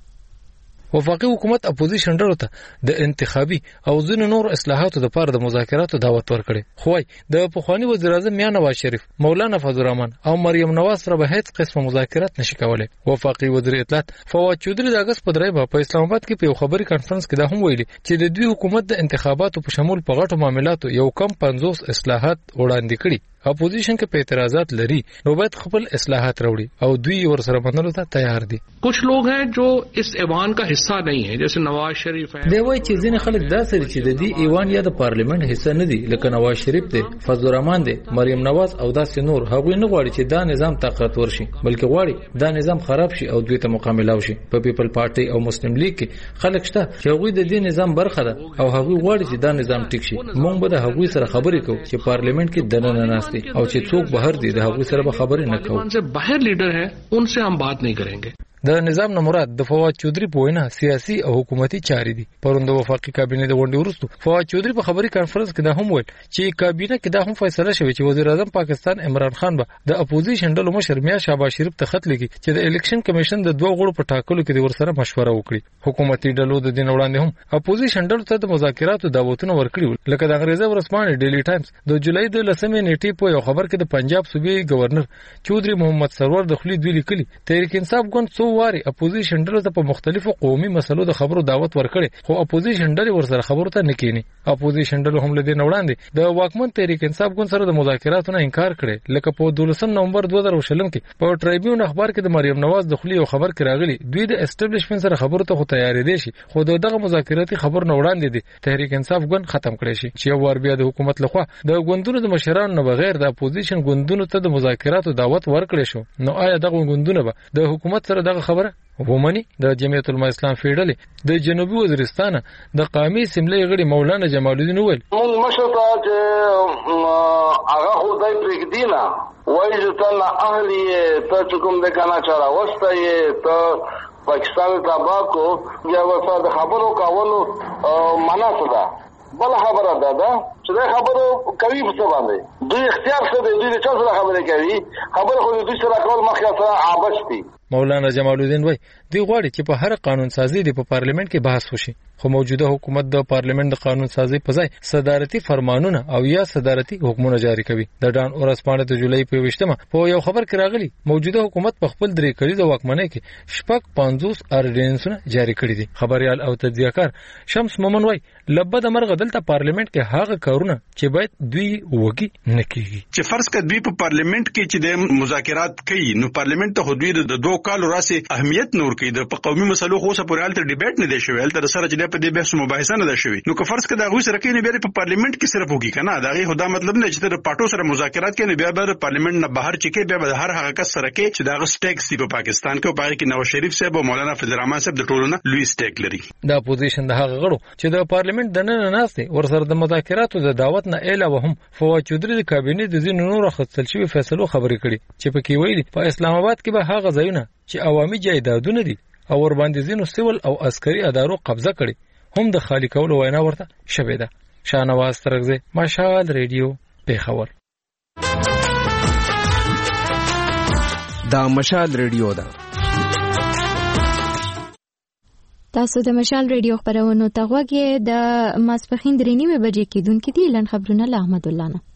وفاقي حکومت اپوزیشن ډلو ته د انتخابي او ځینو نور اصلاحاتو لپاره د مذاکراتو دعوت ورکړي. خو د پخوانی وزیر اعظم میاں نواز شریف، مولانا فضل الرحمن او مریم نواز سره به هیڅ قسم مذاکرات نشي کولای. وفاقي وزیر اطلاعات فواد چودھری د اگست په 3 په اسلام آباد کې په یو خبري کانفرنس کې دا هم ویلي چې د دوی حکومت د انتخاباتو په شمول په غټو معاملاتو یو کم 50 اصلاحات وړاندې کړي. اپوزیشن کې په اعتراضات لري نو باید خپل اصلاحات راوړي او دوی ورسره منلو ته تیار دي. کچھ لوگ ہیں جو اس ایوان کا حصہ نہیں ہیں، جیسے نواز شریف ہیں. دی وایي چې ځینې خلک دا سره چې د دې ایوان یا د پارلیمنت حصہ نه دي، لکه نواز شریف دی، فضل الرحمن دی، مریم نواز او داسې نور. هغوی نه غواړي چې دا نظام طاقتور شي، بلکې غواړي دا نظام خراب شي او دوی ته مقابله وشي. په پیپل پارټي او مسلم لیگ کې خلک شته چې هغوی د دې نظام برخه ده او هغوی غواړي چې دا نظام ټیک شي. موږ به د هغوی سره خبرې کوو چې پارلیمنت کې دننه ناستي او چې څوک بهر دي د هغوی سره به خبرې نه کوو. से बाहर लीडर है उनसे हम बात नहीं करेंगे. د نظام نه مراد د فواد چودھری په وینا سیاسي او حکومتي چارې دي. پرون د وفاقي کابینې د غونډې وروسته فواد چودھری په خبري کانفرنس کې دا هم ویل چې کابینه کې دا هم فیصله شوه چې وزیر اعظم پاکستان عمران خان به د اپوزیشن ډلو مشر میاں شهباز شریف ته خط لیکي چې د الیکشن کمیشن د دوه غړو په ټاکلو کې د ورسره مشوره وکړي. حکومتي ډلو د دین وړاندې هم اپوزیشن ډلو ته د مذاکراتو دعوتونه ورکړي، لکه د انګریزي ورسپانې ډیلی ټایمز د جولای د 10 نیټې په یو خبر کې د پنجاب صوبې گورنر چودھری محمد سرور د خلی دوی لیکلي تحریک انصاف ګوند څو واري اپوزیشن ډلو ته په مختلفو قومي مسلو د خبرو دعوت ورکړي، خو اپوزیشن ډلې ورسره خبرو ته نه کینی. اپوزیشن ډلو هم لدې وړاندې د واکمن تحریک انصاف ګوند سره د مذاکراتو نه انکار کړي، لکه په 12 نومبر 2020 کې په ټریبیون اخبار کې د مریم نواز د خلی یو خبر کې راغلی دوی د اسټابلیشمنت سره خبرو ته خو تیار دي شي، خو دغه مذاکراتي خبر نه وړاندې دي تحریک انصاف ګوند ختم کړي شي چې یو ور بیا د حکومت لخوا د ګوندونو د مشرانو نه بغیر د اپوزیشن ګوندونو ته د مذاکراتو دعوت ورکړي شو. نو آیا دغه ګوندونه به د حکومت سره دغه خبره ومني؟ د جمعیت العلماء اسلام فیډرالي د جنوبي وزیرستان د قومي اسمبلی غړي مولانا جمال الدین ویل موږ مشرته چې هغه خو دای پرېږدي نه وایي چې ته نه اهلي ته کوم د کنه چاره وسته ته پاکستان تاباکو یا وسه د خبرو کولو معنا څه ده؟ بل خبره ده چې دا خبرو کوي په څه باندې دوی اختیار څه دی، دوی د چا سره خبرې کوي، خبره خو دوی سره کول مخکې سره عابش دي. مولانا جمال الدین وای دی غواړي چې په هر قانون سازي د پارلیمنت کې بحث وشي، خو موجوده حکومت د پارلیمنت د قانون سازي په ځای صدارتي فرمانونه او یا صدارتي حکمونه جاری کوي. د ډان اورسپانه د جولای په 20مه په یو خبر کې راغلی موجوده حکومت په خپل درې کړي د واکمنۍ کې شپږ 50 اردینسونه جاری کړي دي. خبريال او تجزیه‌کار شمس مومن وای لبد مرغه دلته پارلیمنت کې هغه کارونه چې باید دوی وګي نه کیږي چې فرض کړه دوی په پارلیمنت کې چې د مذاکرات کوي نو پارلیمنت ته دوی د 2 کالو راسي اهمیت نور کوي د قومي مسلو خو سره پرالته ډیبیټ نه دی شوی، الته سره چې په دې بحث مباحثه نه ده شوی. نو که فرض کړه دا غوي سره کې نه بیا په پارلیمنت کې صرف وګي کنه دا غي خدا مطلب نه چې د پټو سره مذاکرات کوي بیا به پارلیمنت نه بهر چکه بیا به هر هغه کس سره کې چې دا غ سټیکس دی په پاکستان کې او باقي کې نواز شریف صاحب او مولانا فضل الرحمن صاحب د ټولو نه لوی سټیک لري. د اپوزیشن د هغه غړو چې د پارلیمنت د نن ناسته ورسره د مذاکراتو د دعوت نه علاوه هم فواد چودھری د کابینې د ځینو نور خصل شوی فیصلو خبرې کړي چې په کې ویلي په اسلام آباد کې به هغه ځایونه چې عوامي جایدادونه دي او ور باندې ځینو سیول او عسکري ادارو قبضه کړي هم د خالی کولو وینا ورته شوې ده. شاهنواز ترغزی، مشال ریډیو، پیښور. دا مشال ریډیو ده تاسو د مشال ریډیو خبرونو ته غوږی د ماسپخین 3:30 بجې کېدونکې دي لن خبرونه له احمد الله نه.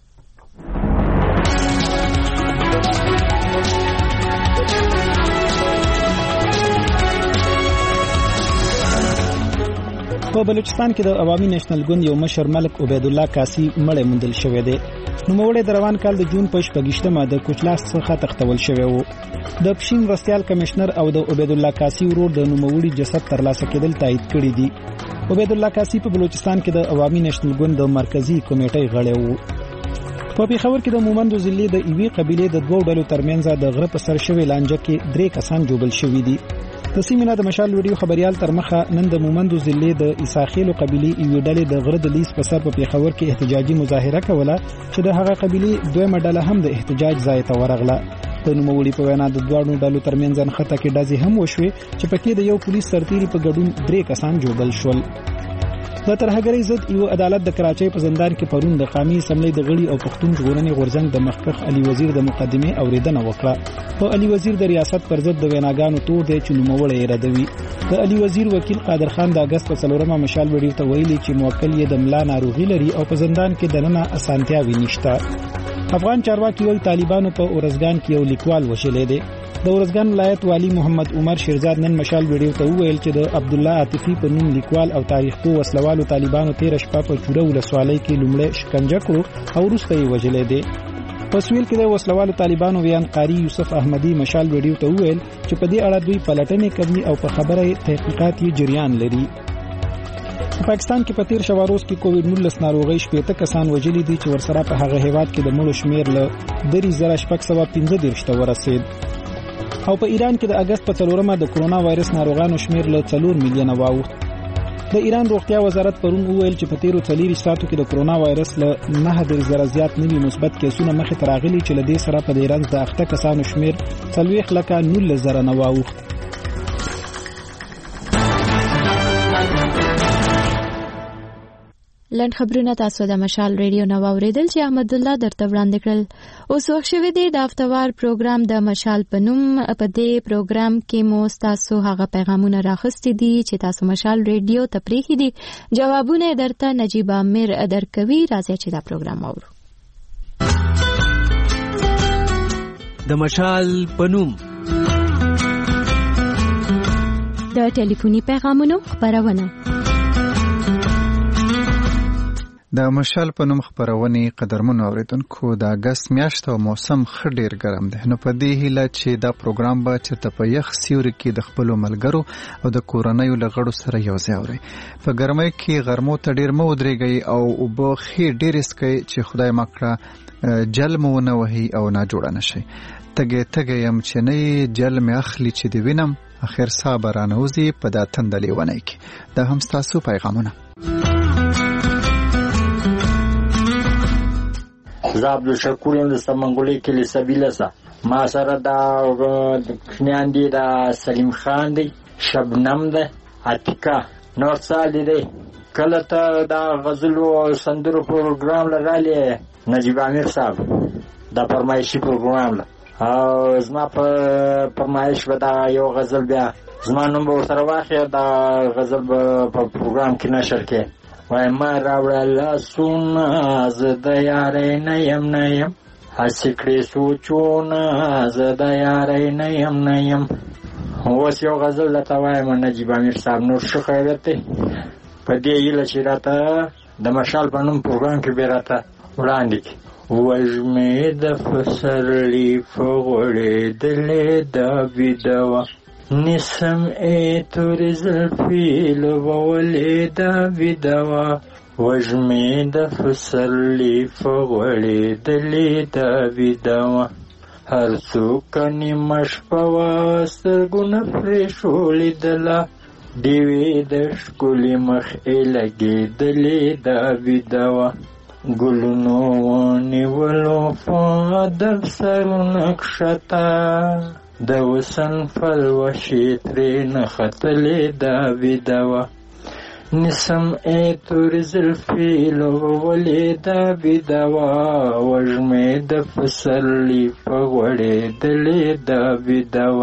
په بلوچستان کې د عوامي نېشنل ګوند یو مشر ملک عبید الله کاسی مړ موندل شوی دی. نوموړی د روان کال د جون په 28مه د کوچلاس څخه تختول شوی وو. د پښین مرستيال کمشنر او د عبید الله کاسی ورور د نوموړي جسد ترلاسه کېدل تایید کړی دی. عبید الله کاسی په بلوچستان کې د عوامي نېشنل ګوند د مرکزی کمیټې غړی وو. په پیښور کې د مومندو ضلع د ایوي قبيله د دوه ډلو ترمنځ د غره په سر شوی لانجه کې 3 کسان جوړل شوی دي. د سیمینار د مشال ویډیو خبريال تر مخه نن د مومندو ضلع د اساخیلو قبيله ایوي ډلې د غره د لیس په سر په پیښور کې احتجاجي مظاهره کوله چې د هغه قبيله دوه مډاله هم د احتجاج ځای ته ورغله. د نوموړي په وینا د دوه ډلو ترمنځ نښته کې ډزې هم وشوي چې پکې د یو پولیس سرتیري په ګډون 3 کسان جوړل شول. د ترهګرۍ ضد یو عدالت د کراچۍ په زندان کې پرون د قومي اسمبلی د غړي او پښتون ژغورنې غورځنګ د مخکښ علي وزیر د مقدمه اوریدنه وکړه. په علي وزیر د ریاست پر ضد د ویناګانو تور دی چې نوموړی یې ردوي. د علي وزیر وکیل قادر خان د اگست په 4مه مشال ویډیو ته ویلي چې موکل یې د ملا ناروغي لري او په زندان کې دننه اسانتیاوي نشته. افغان چارواکي وایي طالبانو په اورزګان کې یو لیکوال وشلې دی. د اورزګان ولایت والی محمد عمر شیرزاد نن مشال ویډیو ته ویل چې د عبد الله عاطفي په نوم لیکوال او تاریخ پوه وسلوالو طالبانو 13 شپه په چوره ولسوالۍ کې لومړی شکنجه کړو او وروسته یې وژلې دي. په سویل کې د وسلوالو طالبانو ویان قاری یوسف احمدی مشال ویډیو ته ویل چې په دې اړه دوی پلټنې کوي او په خبره تحقیقات یې جریان لري. په پاکستان کې په تیر شواروز کې کووډ-19 ناروغي 18 کسان وژلي دي چې ورسره په هغه هیواد کې د مړو شمیر له 3615 ته ورسید. او په ایران کې د اگست په 4مه د کرونا وایرس ناروغانو شمیر له 4 میلیونه واوښت. د ایران روغتیا وزارت پرون وویل چې په تیرو 4 ساعتو کې د کرونا وایرس له 9000 زیات نوي مثبت کیسونه مخې ته راغلي چې له دې سره په ایران د 8 کسانو شمیر 40,19 نه واوښت. لند خبرونه تاسو د مشال ریډیو نو اوریدل چې احمد الله درته وړاندې کړل. اوس وخت شوی دی د هفتوار پروګرام د مشال پنوم. په دې پروګرام کې مو تاسو هغه پیغامونه راخستي دي چې تاسو مشال ریډیو ته پریخي دي. جوابونه درته نجیب امیر درکوي. راځي چې دا پروګرام اورو. د مشال پنوم د ټلیفوني پیغامونو خبرونه. د مشال په نوم خبرونه قدرمنو اوریدونکو د اگست میاشت او موسم خډیر ګرم دی. نو په دې هیله چې دا پروګرام به چرته په یخ سیوري کې د خپل ملګرو او د کورنۍ لغړو سره یو ځای اوري. په ګرمۍ کې غرمو ته ډیر مو درېږي او وبو خې ډیر اسکي چې خدای مکړه جل مو نه وهي او نه جوړ نشي. تګه يم چې نه جل می اخلي چې دی وینم اخر صبرانه وزي په دا تندلې ونی کې. دا هم تاسو پیغامونه. زه عبدالشکور یم د سمنګولې کلي سبیلسه. ما سره د کوچنیان دي د سلیم خان دی، شبنم ده، عتیقه، نور سال دی. کله ته د غزلو او سندرو پروګرام لرالی نجیب امیر صاحب د فرمایشي پروګرام له او زما په فرمایش به دا یو غزل بیا زما نوم به ورسره واخلي د غزل په پروګرام کې نشر کې. وای ما راوړل لاسونه زه د یارۍ نه یم هسې کړې سوچونه زه د یارۍ نه یم. اوس یو غزل درته وایم نجیب امیر صاحب. نور ښه خیریت دی په دې هیله چې راته د مشال په نوم پروګرام کې بیا راته وړاندې کړي. وژمې د پسرلي په غوړېدلې دا بیده وه نسم ای تورې زلفې لوبولې دا بیده وه وژمې د پسرلي په غوړېدلې دا بیده وه هر څوک نیمه شپه وه سترګونه پرې لیدله ډیوې د ښکلي مخ یې لګېدلې دا بیده وه ګلونو ونیولو په ادب سرونه کښته د وسن پلوشې ترې نښتلې دا بیده وه نسم ای تورې زلفې لوبولې دا بیده وه وژمې د پسرلي په غوړېدلې دا بیده وه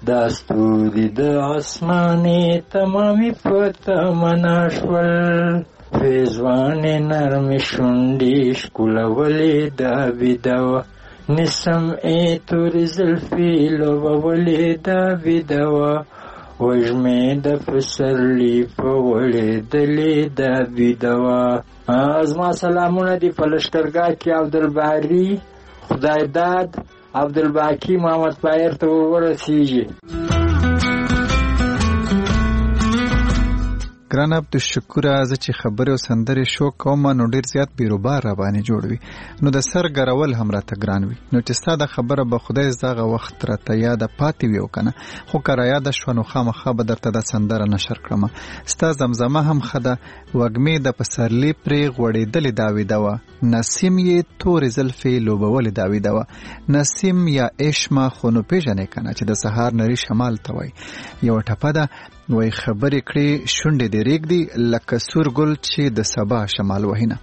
دا ستوري د اسمانې تمامي په تمنا شول فیضوانې نرمې شونډې ښکلولې دا بیده وه نسم ای تورې زلفې لوبولې دا بیده وه وږمې د پسرلي په غوړېدلې دا بیده وه. زما سلامونه دي په لښکرګاه کې عبدالباري خدای داد عبدالباقي محمد بایر ته ورسیږي. ګران عبدالشکوره زه چې خبرې او سندرې شو کوم نو ډېر زیات بیروبار را باندې جوړ وي نو د سر ګرول هم راته ګران وي نو چې ستا د خبره به خدای دغه وخت راته یاده پاتې وي او که نه خو که را یاده شوه نو خامخا به درته دا سندره نشر کړمه. ستا زمزمه هم ښه ده وږمې د پسرلي پرې غوړېدلې دا ویده وه نسیم یې تورې زلفې لوبولې دا ویده وه. نسیم یا اشمه خو نو پېژنې که نه چې د سهار نري شمال ته وایي یوه ټپه ده وای خبرې کړې شونډې دې ریږدي لکه سور ګل چې د سبا شمال وهینه.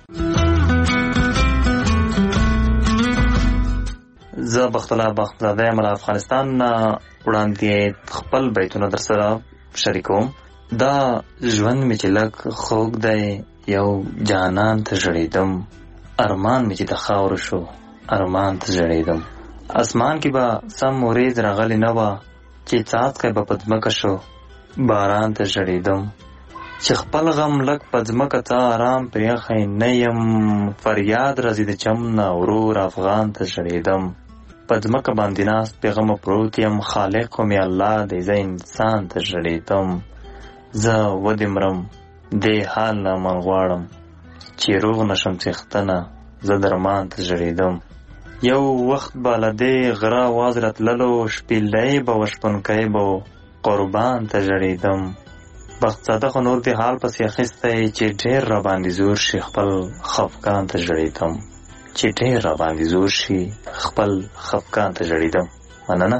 زه بختالله بختزاده یم له افغانستان نه وړاندې خپل بیتونه در سره شریکوم. دا ژوند مې چې لږ خوږ دی یو جانان ته ژړېدم ارمان مې چې د خاورو شو ارمان ته ژړېدم. اسمان کې به سم وریځ راغلې نه وه چې څاڅکی به په ځمکه شو باران ته ژړېدم چې خپل غم لږ په ځمکه ته آرام پرېښی نه یم فریاد راځي د چم نه ورور افغان ته ژړېدم. په ځمکه باندې ناست بې غمه پروت یم خالق خو مې الله دی زه انسان ته ژړېدم. زه ودې مرم دې حال نه من غواړم چې روغ نشم څښتنه زه درمان ته ژړېدم. یو وخت به له دې غره آواز راتللو شپېلۍ به و شپونکی به و قربان ته ژړېدم. بختزاده خو نور دې حال پسې اخیستی چې ډېر راباندې زور شي خپل خفګان ته ژړېدم چې ډېر راباندې زور شي خپل خفګان ته ژړېدم. مننه.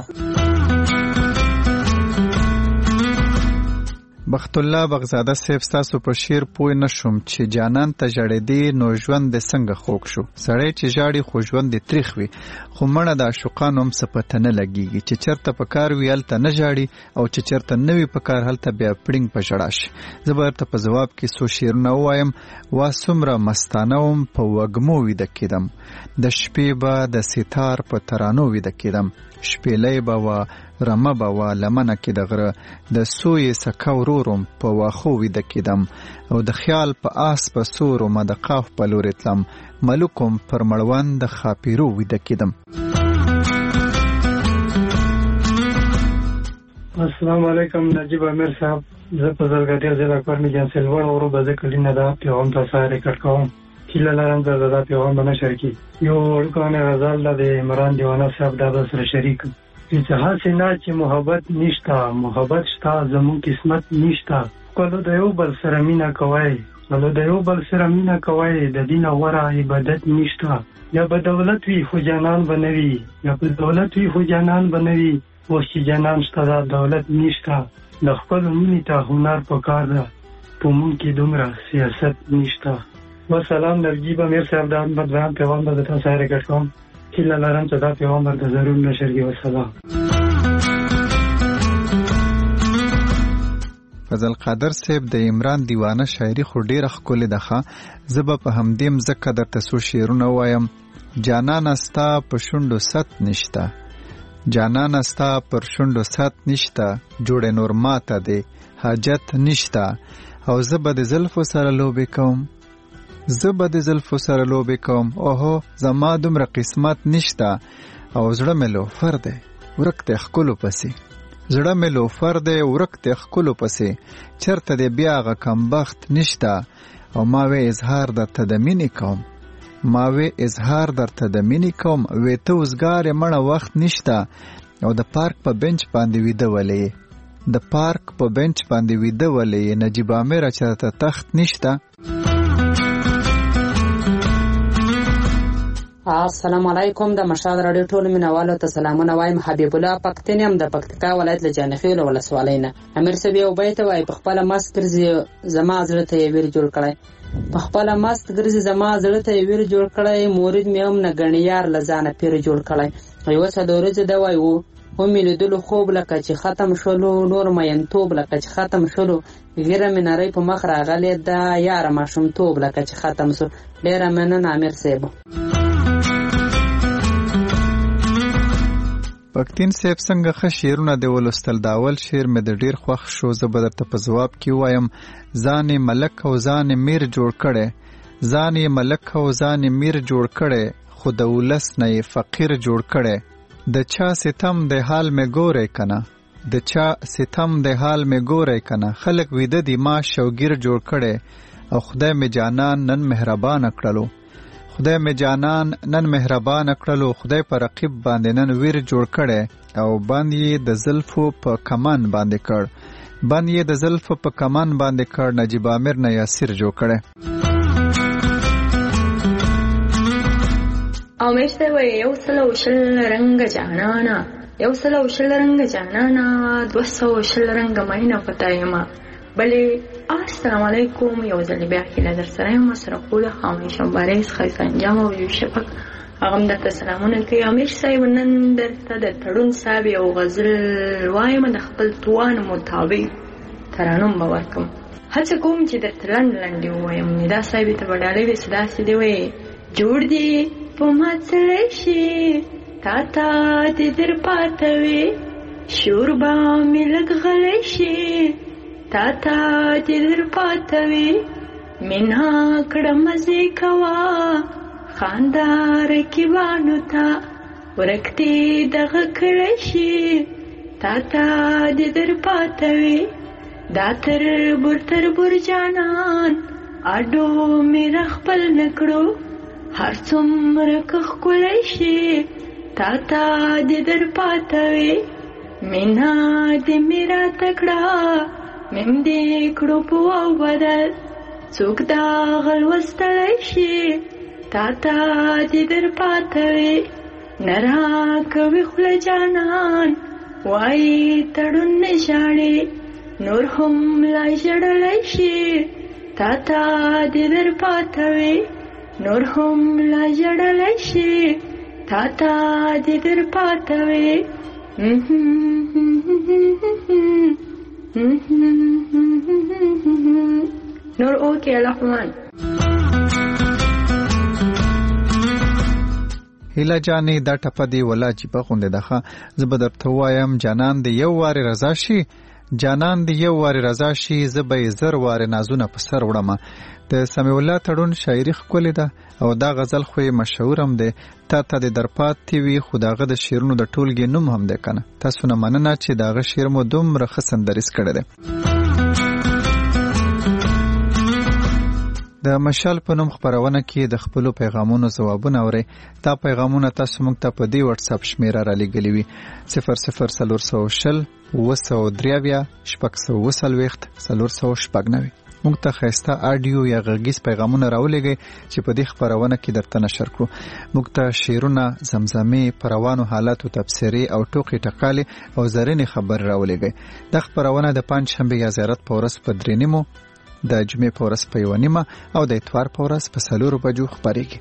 بخت الله بغزاده صاحب ستاسو په شعر پوه نشم چې جانان ته ژړېدې نو ژوند دې څنګه خوږ شو. سړی چې ژاړي خو ژوند دې تریخ وي خو مړه د عاشقانو هم څه پته نه لګېږي چې چېرته په کار وي هلته نه ژاړي او چې چېرته نه وي په کار هلته بیا پړینګ په ژړا شي. زه به درته په ځواب کې څو شعرونه ووایم. وا څومره مستانه وم په وږمو ویده کېدم د شپې به د ستار په ترانو ویده کېدم شپېلۍ به وه رمه به وه لمنه کې د غره د سویې سکه وروروم په واښو ویده کېدم او د خیال په آس په سورومه د قاف په لورې تلم ملوکم پر مړوند د خاپیرو ویده کېدم. السلام علیکم نجیب امیر صاحب. زه په زرګټیا ضلع کورني جنسلوړ اورو بځه کلینه دا پیغام تاسو ریکارډ کوم هیله لرم چې دا پیغام به نشر کی یو ورکانه غزل د عمران دیوانه صاحب دا سره شریک چې هڅه نه چې محبت نشتا محبت شتا زمون قسمت نشتا کله د یو بل سره مینا کوي کله د یو بل سره مینا کوي د دین غوړه عبادت نشتا یا په دولت وی خو جانان بنوي یا په دولت وی خو جانان بنوي او چې جانان شتا د دولت نشتا د خپل مینې ته هنر پکار ده په مونږ کې دومره سیاست نشتا. و سلام نجیب امیر صاحب دا بدوام پیغام به تاسو ریکارډ کوم هیله لرم چې دا پیغام به ضرور نشر کی. و سلام. فضل قادر صاحب د عمران دیوانه شاعري خو ډیره ښکلې ده ښه. زه به په همدې مځکه درته څو شعرونه ووایم. جانانه ستا په شونډو ست نشته جانانه ستا پر شونډو ست نشته جوړې نور ماته دی حاجت نشته او زه به د زلفو سره لوبې کوم زه به د زلفو سره لوبې کوم اوهو زما دومره قسمت نشته او زړه مې لوفر دی ورک دی ښکلو پسې زړه مې لوفر دی ورک دی ښکلو پسې چېرته دی بیا هغه کمبخت نشته او ما وی اظهار درته د مینې کوم ما وی اظهار درته د مینې کوم وی ته اوسګار یې مړه وخت نشته او د پارک په بنچ باندې ویده ولې د پارک په بنچ باندې ویده ولې نجیب امیر چېرته تخت نشته. السلام علیکم د مشال رادیو ټول مینوالو ته سلامونه وایم. حبیب الله پښتون یم د پکتیکا ولایت له جانخیل ولسوالۍ نه. امیر صاحب یو بیت وای په خپل مست ګرځي زما زړه ته ویر جوړ کړی په خپل مست ګرځي زما زړه ته ویر جوړ کړی مورید مې هم نه غنیار لزانه پیر جوړ کړی یو څه د ورځې دا وای وو ومیلیدلو خوب لکه چې ختم شولو، نور مینتوب لکه چې ختم شولو، ږیره مې نری په مخ راغلی ده، یاره ماشومتوب لکه چې ختم شو. ډېره مننه امیر صاحب. پښتين صاحب څنګه ښه شعرونه دی ولوستل. دا اول شعر مې د ډیر خوښ شو. زه به درته په ځواب کې وایم ځان ملک او ځان میر جوړ کړي، ځان ملک او ځان میر جوړ کړي، خو د ولس نه فقیر جوړ کړي. د چا ستم د حال مې ګورې کنه، د چا ستم د حال مې ګورې کنه، خلک ویده دي ما شوګیر جوړ کړي، او خدای مې جانان نن مهربان کړلو، خدای مې جانان نن مهربان کړلو، خدای پر رقیب باندې نن ویر جوړ کړي، او باندې د زلفو په کمان باندې کړ، باندې د زلفو په کمان باندې کړ، نجیب امیر نه یاسر جوړ کړي. او مشته وی یو سلو شل رنگ جانانا، یو سلو شل رنگ جانانا، 200 شل رنگ مینه پتایما. بله السلام علیکم، یو ځل بیا هیله در سره یم. سره قول خاموشم باریس خیس انجام او یو شفق هغه درته سلامونه کوي. امیر صاحب نن درته د تړون صاحب یو غزل وایم، د خپل توان مطابق ترانم به ورکم. هڅه کوم چې درته لنډې ووایم. ندا صاحب ته به ډالۍ وي داسې دی وایي جوړ دی په ما څړی شي، تا ته دې در پاته وي، شور به مې لږ غلی شي، تا ته دې در پاته وي، مینا کړه مزې کوه خاندا رقیبانو ته، ورک دې دغه کړی شي، تا ته دې در پاته وي، دا تربور جانان اډو میرا خپل نکړو، هر څومره که ښکلی شي، تا ته دې در پاته وي، مینا دې مې راته کړه، مم دې کړو په واو بدل، څوک دا غل وستلی شي، تا ته دې در پاته وي، نه راکوي خوله جانان وایي تړون نه ژاړي، نور هم لا ژړلی شي، تا ته دې در پاته وي، نور هم لا ژړلی شي، تا ته دې در پاته وي. نور اوکې الرحمن. هیله جانې دا ټپه دی ولا جیبه غوندې ده. زه به درته ووایم جانان دې یو وارې رضا شي، جانان دې یو وارې رضا شي، زه به یې 1000 وارې نازونه په سر وړمه. د سمیع الله تړون شاعري ښکلې ده او دا غزل خو یې مشهور هم دی. تا ته د درپاتې وي، خو د هغه د شعرونو د ټولګې نوم هم دی که نه. تاسو نه مننه چې د هغه شعر مو دومره ښه سندریز کړی دی. د مشال په نوم خپرونه کې د خپلو پیغامونو ځوابونه اورئ. دا پیغامونه تاسو موږ ته په دې واتس اپ شمیره را لېږلي وي 00420 903 640 499. موږ ته ښایسته آډیو یا غږیز پیغامونه راولېږئ چې په دې خپرونه کې درته نشر کړو. موږ ته شعرونه، زمزمې، په روانو حالاتو تبصرې او ټوکې ټکالې او زرینې خبرې راولېږئ. دا خپرونه د پنجشنبې یا زیارت په ورځ په 3:30، د جمعې په ورځ په 1:30 او د اتوار په ورځ په 4 بجو خپرېږي.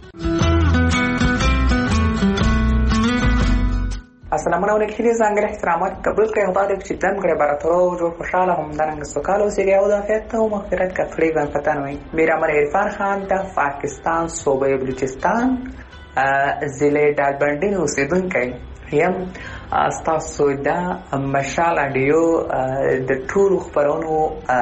السلام علیکم. ځانګړي احترامات قبول کړئ. خدای دې چې دم کړي براترو جوړ خوشاله هم دنګ سوکالو سیګي او د عافیت او مغفرت کا تقریبا پتہ نه وي. میرا مر عرفان خان د پاکستان صوبه بلوچستان ضلع ډالبندي اوسیدونکی یم. تاسو دا مشال اډیو د ټول خبرونو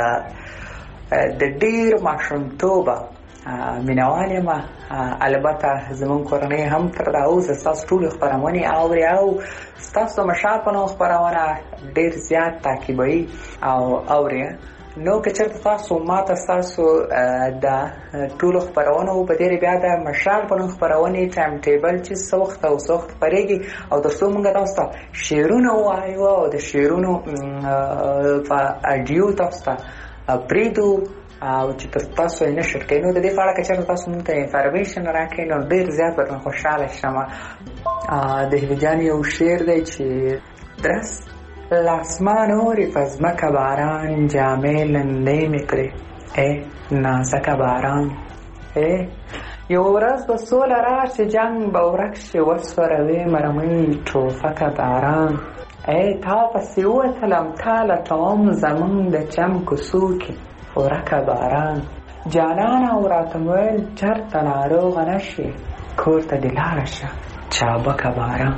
د ډیر ماشومتوبه مینوال یم. البته زمون کورنۍ هم تر دا اوسه تاسو ټول خبرونه اوري او تاسو مشال په نو خبرونه ډیر زیات تعقیبوي او اوري. نو که چېرته تاسو ماته تاسو د ټول خبرونه په دې بیا د مشال په نو خبرونه ټایم ټیبل چې څو وخت او څو وخت پرېږي او تاسو موږ تاسو ته شعرونه وایو او د شعرونو په اډیو تاسو پریدو او چې تاسو یې نشئ کینو د دې فعال کچره تاسو مونږ ته انفارمیشن راکړئ نو ډیر زیات به خوشاله شم. د هیجان یو شعر دی چې درس لاسمان اوري فزمکه باران جامې لندې میکړي اے نازکه باران اے یو ورځ به سوله راشي جنگ به ورک شي وسوروي مرمۍ ټوپکه باران ای تا پسې وتلم تا لټوم زمونږ د چم کوڅو کې ورکه باران جانانه او راته ویل چېرته ناروغه نه شي کور ته دې لاړه شه چابکه باران.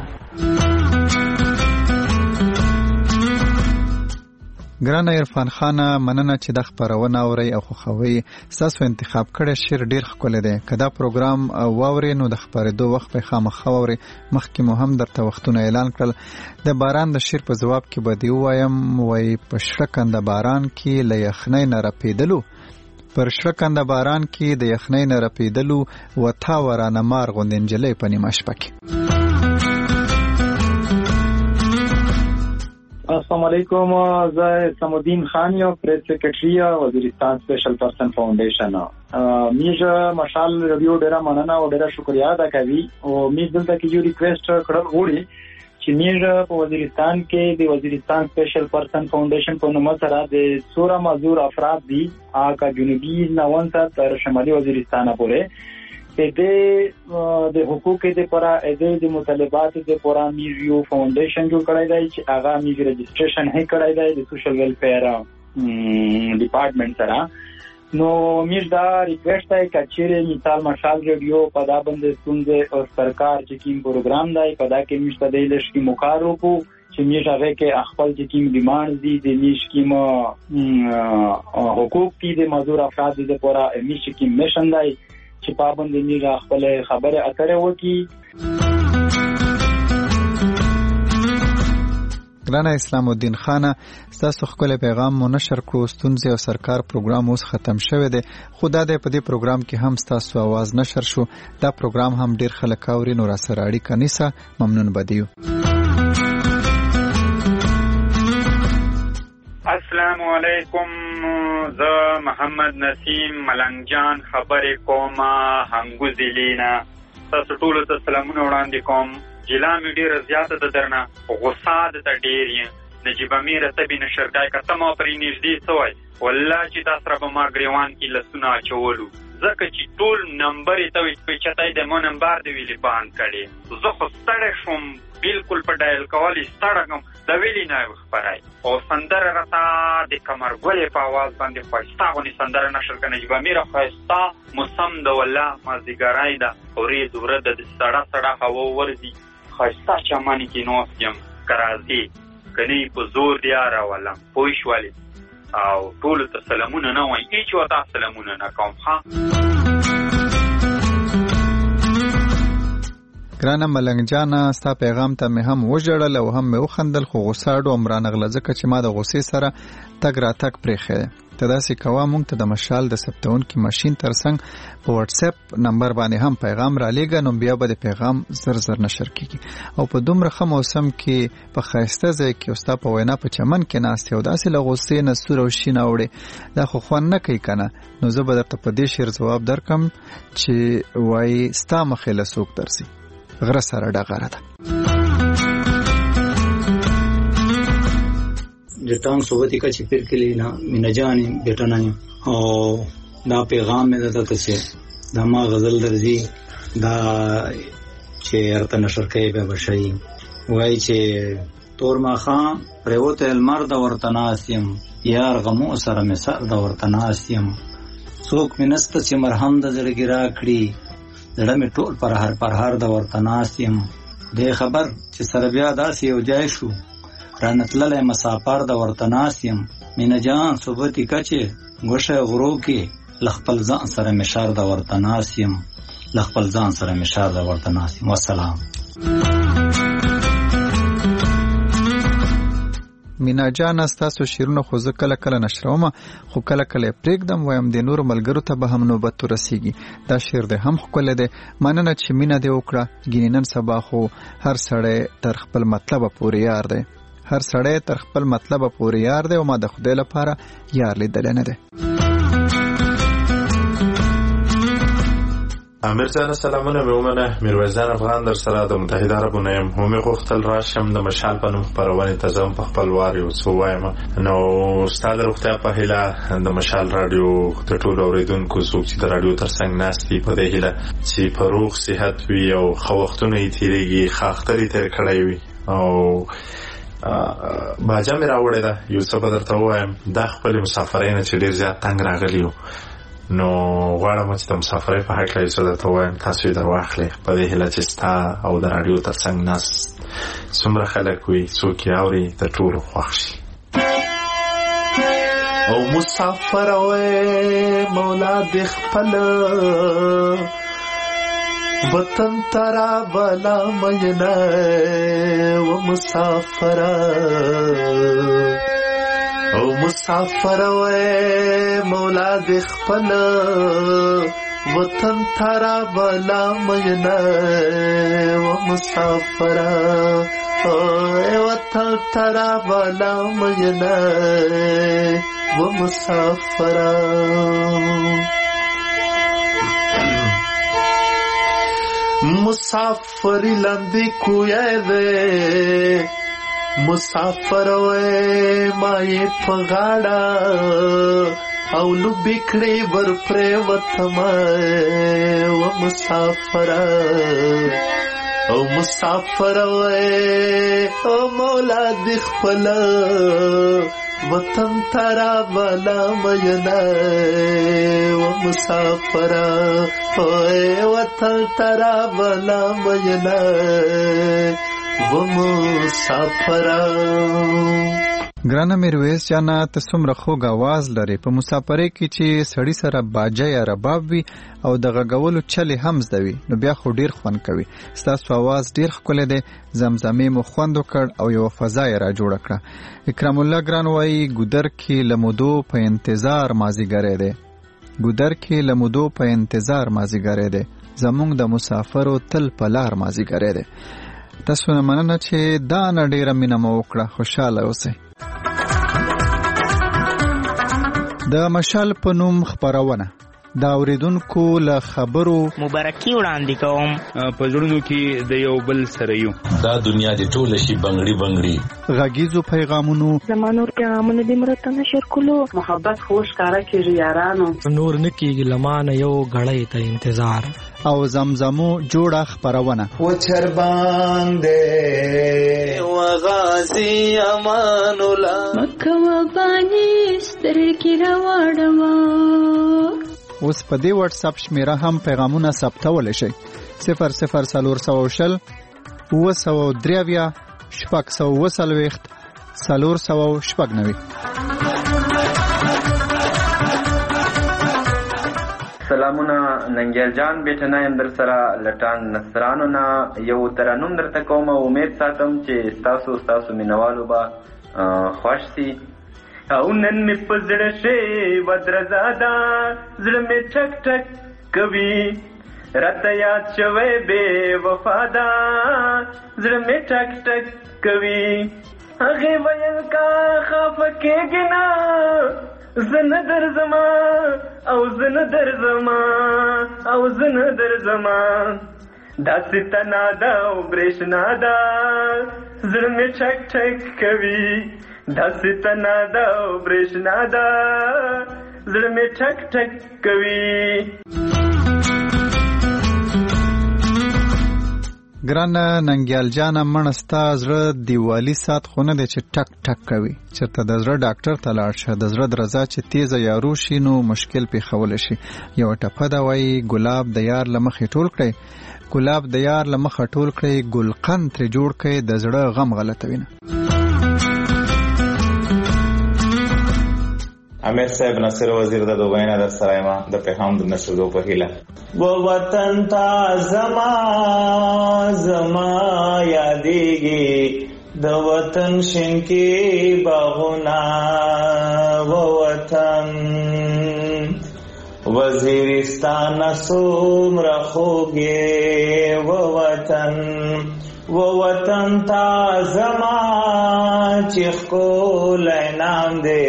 ګرانه عرفان خانه مننه چې د خبرونه اوري او خوښوي. تاسو انتخاب کړی شعر ډیر ښکلی دی. کدا پروګرام واوري نو د خبرېدو وخت په خامخا واوري. مخکې مو هم درته وختونه اعلان کړل. د باران د شعر په جواب کې به دی وایم وای په شړکنده باران کې له یخنۍ نه رپېدلو پر شړکنده باران کې د یخنۍ نه رپېدلو و تا ورانه مار غوندې نجلۍ په نیمه شپه کې. السلام علیکم، زه سمودین خان یم، پریس سیکرټري وزیرستان سپیشل پرسن فاونډیشن. میږ مشال رادیو ډیره مننه او ډیره شکریا ادا کوي او میږ دلته کې یو ریکویسټ کړل غوړي چې میږ په وزیرستان کې د وزیرستان سپیشل پرسن فاونډیشن په نوم سره د سوره معذور افراد دي هغه جنوبي ناونته تر شمالي وزیرستان پورې د حقوق د پورا د مطالبات د پورا میو فاونډیشن جوړ کړی دی چې هغه میو رجسټریشن هي کړی دی د سوشل ویلفیر ډپارټمنټ سره. نو میږ دا ریکویسټ دی چې مثال مشال ریډیو په دا باندې ستونزې او سرکار چې کوم پروګرام دی په دا کې میږ د لږ کی مقارو کو چې میږ هغه کې خپل چې کوم ډیماند دي د میږ کوم حقوق دي د مزدور افراد د پورا میږ کوم میشن دی چې پابند نیغه خپل خبره اتره وکي. ګرانه اسلام الدین خانه تاسو خپل پیغام مو نشر کړو. ستونزې او سرکار پروګرام اوس ختم شوه دی. خدا دې په دې پروګرام کې هم تاسو आवाज نشر شو. دا پروګرام هم ډیر خلک اوري نو را سره اړیکه نیسه. ممنون بدیو. السلام علیکم، زه محمد نسیم ملنګ جان خبرې کوم هنګوزلینا. تاسو ټول ته سلامونه وړاندې کوم. جلا مې ډیره زیاته ده درنه غوسه ده ډیر یې نجیب امیر تبې نشرګای کته ما پرې نږدې سوی والله چې دا سره به ما ګریوان کې لسونه اچولو ځکه چې ټول نمبر یې ته وې چتای د مو نمبر دی ویلې بان کړي. زه خو ستړی شوم بالکل په ډایل کول ستړم د ویلې نه خبرای او سندره راته د کمر ګولې په आवाज باندې خوښتا غونې سندره نشر کنه نجیب امیر خوښتا موسم د والله مازیګرای دا اورې دوره د سړه هوا ورزي خوښتا چمانې کې نو یم کرازي کني په زور دی راولم پوښ والی او ټول ته سلامونه نه وای هیڅ وتا سلامونه نه کوم. ها ګرانه ملنګ جانا ستا پیغام ته مې هم وژړل او هم مې وخندل خو غوساډو عمران غله ځکه چې ما د غوسې سره تګ را تک پرېخې ته داسې کوه مونږ ته د مشال د ثبتون کې ماشين ترڅنګ په واتس اپ نمبر باندې هم پیغام را لېږه نو بیا به د پیغام زر نشر کیږي او په دومره ښه موسم کې په خاسته ځای کې او ستا په وینا په چمن کې ناست یو داسې له غوسې نه سور او شین اوړي دا خو خوان نه کوي کنه. نو زه به درته په دې شعر جواب درکم چې وای ستا مخې له څوک درسي غره سره ډغره ده. جټان صوبتی کا چې پیر کلی نه مینجانی بیٹا نه او دا پیغام مې دته څه دا ما غزل درځي دا چې ارته نشر کوي به بشي وای چې تور ما خان پروته المرد ورتناسیم یار غمو سره مې سر دا ورتناسیم څوک منست چې مرهم د زړګی راکړي زړه مې ټول پر هر د ورتناسیم دې خبر چې سره بیا داسې یو ځای شو رانتللې مسافر د ورتناسیم مینه جان صوبتی کچه غوشه غرو کې لخپل ځان سره مشار د ورتناسیم لخپل ځان سره مشار د ورتناسیم. والسلام. مینا جان تاسو شیرونه خو زه کله کله نشروم خو کله کله پرېږدم وایم د نور ملګرو ته به هم نوبت رسیږي. دا شعر ده هم خپل ده مننه چې مینا دې وکړه ګینن سبا خو هر سړی تر خپل مطلب پورې یار ده هر سړی تر خپل مطلب پورې یار ده او ما د خدای لپاره یار لیدل نه ده. امیر جان سلامونه میومنه میرویس جان افغان در سره د متحده عربو نه یم همې غوښتل راشم د مشال په نوم خپرونې ته زه هم په خپل وار یو څه ووایم. نو ستا د روغتیا په هیله د مشال راډیو د ټولو اورېدونکو څوک چې د راډیو تر څنګ ناست دي په دې هیله چې په روغ صحت وي او ښه وختونه یې تېرېږي ښه اختر یې تېر کړی وي. او باجه مې راوړې ده یو څه به درته ووایم. دا خپلې مسافرۍ نه چې ډېر زیات تنګ راغلي وو نو غواړم چې د مسافرۍ په هکله یو څه درته ووایم تاسو یې در واخلئ په دې هیله چې ستا او د راډیو تر څنګ ناست څومره خلک وي څوک یې اوري د ټولو خوښ شي. او مسافر وې مولا دې خپل وطن ترا بلا مینه و مسافر او مسافر وې مولا دې خپل وطن ترا بلا مینه و مسافر او وطن ترا بلا مینه و مسافر. مسافری لندی کوی دے مسافر وے مائی پغاڑا اولو بکڑی ور پریوت مائے و مسافر او مسافر وے او مولا دخپل وطن ترا بلا مینه و مسافر اوه وطن ترا بلا مینه و مسافر. ګرانه میرویس جانا ته څومره خوږ اواز لري په مسافرۍ کې چې سړی سره باجه یا رباب وي او د غږولو چلې هم زده وي نو بیا خو ډیر خوند کوي. ستاسو اواز ډیر ښکلی دی زمزمې مو خوند وکړ او یوه فضا یې را جوړه کړه. اکرام الله ګران وایي ګودر کې له مودو په انتظار مازیګری دی ګودر کې له مودو په انتظار مازیګری دی زمونږ د مسافرو تل په لار مازیګری دی. تاسو نه مننه چې دا نه ډیره مینه مو وکړه. خوشحاله اوسئ. د مشال په نوم خپرونه دا اوریدونکو له خبرو مبارکي وړاندې کوم په زړونو کې د یو بل سره یو دا دنیا دې ټوله شي بنګړي بنګړي غږیزو پیغامونو زمانو پیغامونه دې مرته نشر کولو محبت خوش کارا کېږي یارانو نور نکیږي لمانه یو غړې ته انتظار او زمزمو جوړه خپرونه و چرباندې و غازی امان الله مکه و بانی سترګې راوړم. اوس په دې واتس اپ شمیره هم پیغامونه ثبتولی شئ 00420 903 640 490. سلامونه ننګیال جان بیٹنا یم در سره لټان نصرانو نه یو ترنم درته کوم او امید ساتم چې تاسو مینوالو به خوښ سي. او نن مې په زړه شي بدرزاده زړه مې ټک ټک کوي راته یاد شوی بې وفاده زړه مې ټک ټک کوي هغې ویل کا خفه کېږي نه زه نه درځما او زه نه درځما او زه نه درځما داسې تنا ده او برېښنا ده زړه مې ټک ټک کوي داسې تنا ده او برېښنا ده زړه مې ټک ټک کوي. ګرانه ننګیال جانه مړه ستا زړه دیوالي سات خو نه دی چې ټک ټک کوي. چېرته د زړه ډاکټر ته لاړ شه د زړه درزا چې تیزه یارو شي نو مشکل پېښولی شي. یوه ټپه ده وایي ګلاب د یار له مخې ټول کړئ ګلاب د یار له مخه ټول کړئ ګلقند ترې جوړ کړئ د زړه غم غلطوي نه. امیر صاحب ناصر وزیر د دوبۍ نه در سره یم د پیغام د نشردو په هیله. و وطن تا زما یادېږي د وطن شینکي باغونه و وطن وزیرستان څومره خوږې و وطن تا زما چې ښکلی نام دی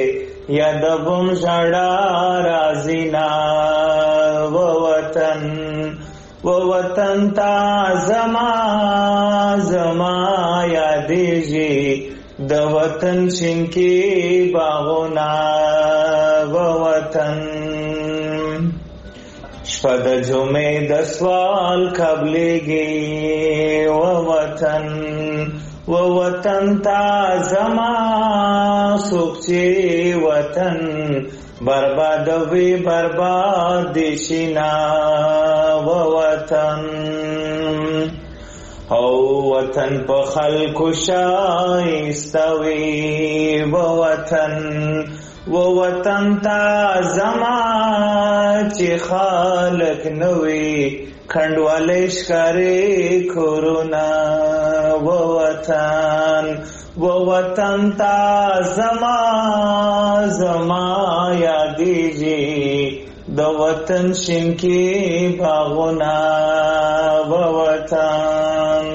یادوم ژړا راځي نه و وطن و وطن تا زما یادیږي د وطن شینکی باغونه و وطن شپه د جمعې د سوال قبلېږي و وطن تا زما څوک چې وطن بربادوي برباد شینا و وطن او وطن په خلکو شایستوي و وطن تا زما چې خالق نوي کندواله ښکارې کورونا و وطن تا زما یادیږي د وطن شینکی باغونه و وطن.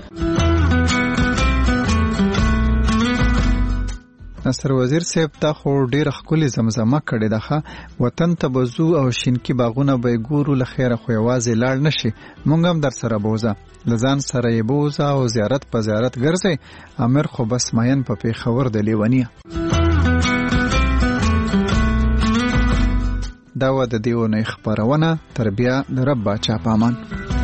نصر وزیر صاحب تا خو ډیر ښکلې زمزمه کړې ده. وطن ته بزو او شینکی باغونه به ګورو، له خیره خو یوازې لاړ نشي، مونږ هم در سره بوزه، لزان سره یې بوزه او زیارت په زیارت ګرځي. امیر خو بس ماین په پیښور د لیونیه. دا و د دیو نه خبرونه. تربیه د رب باچا پامان.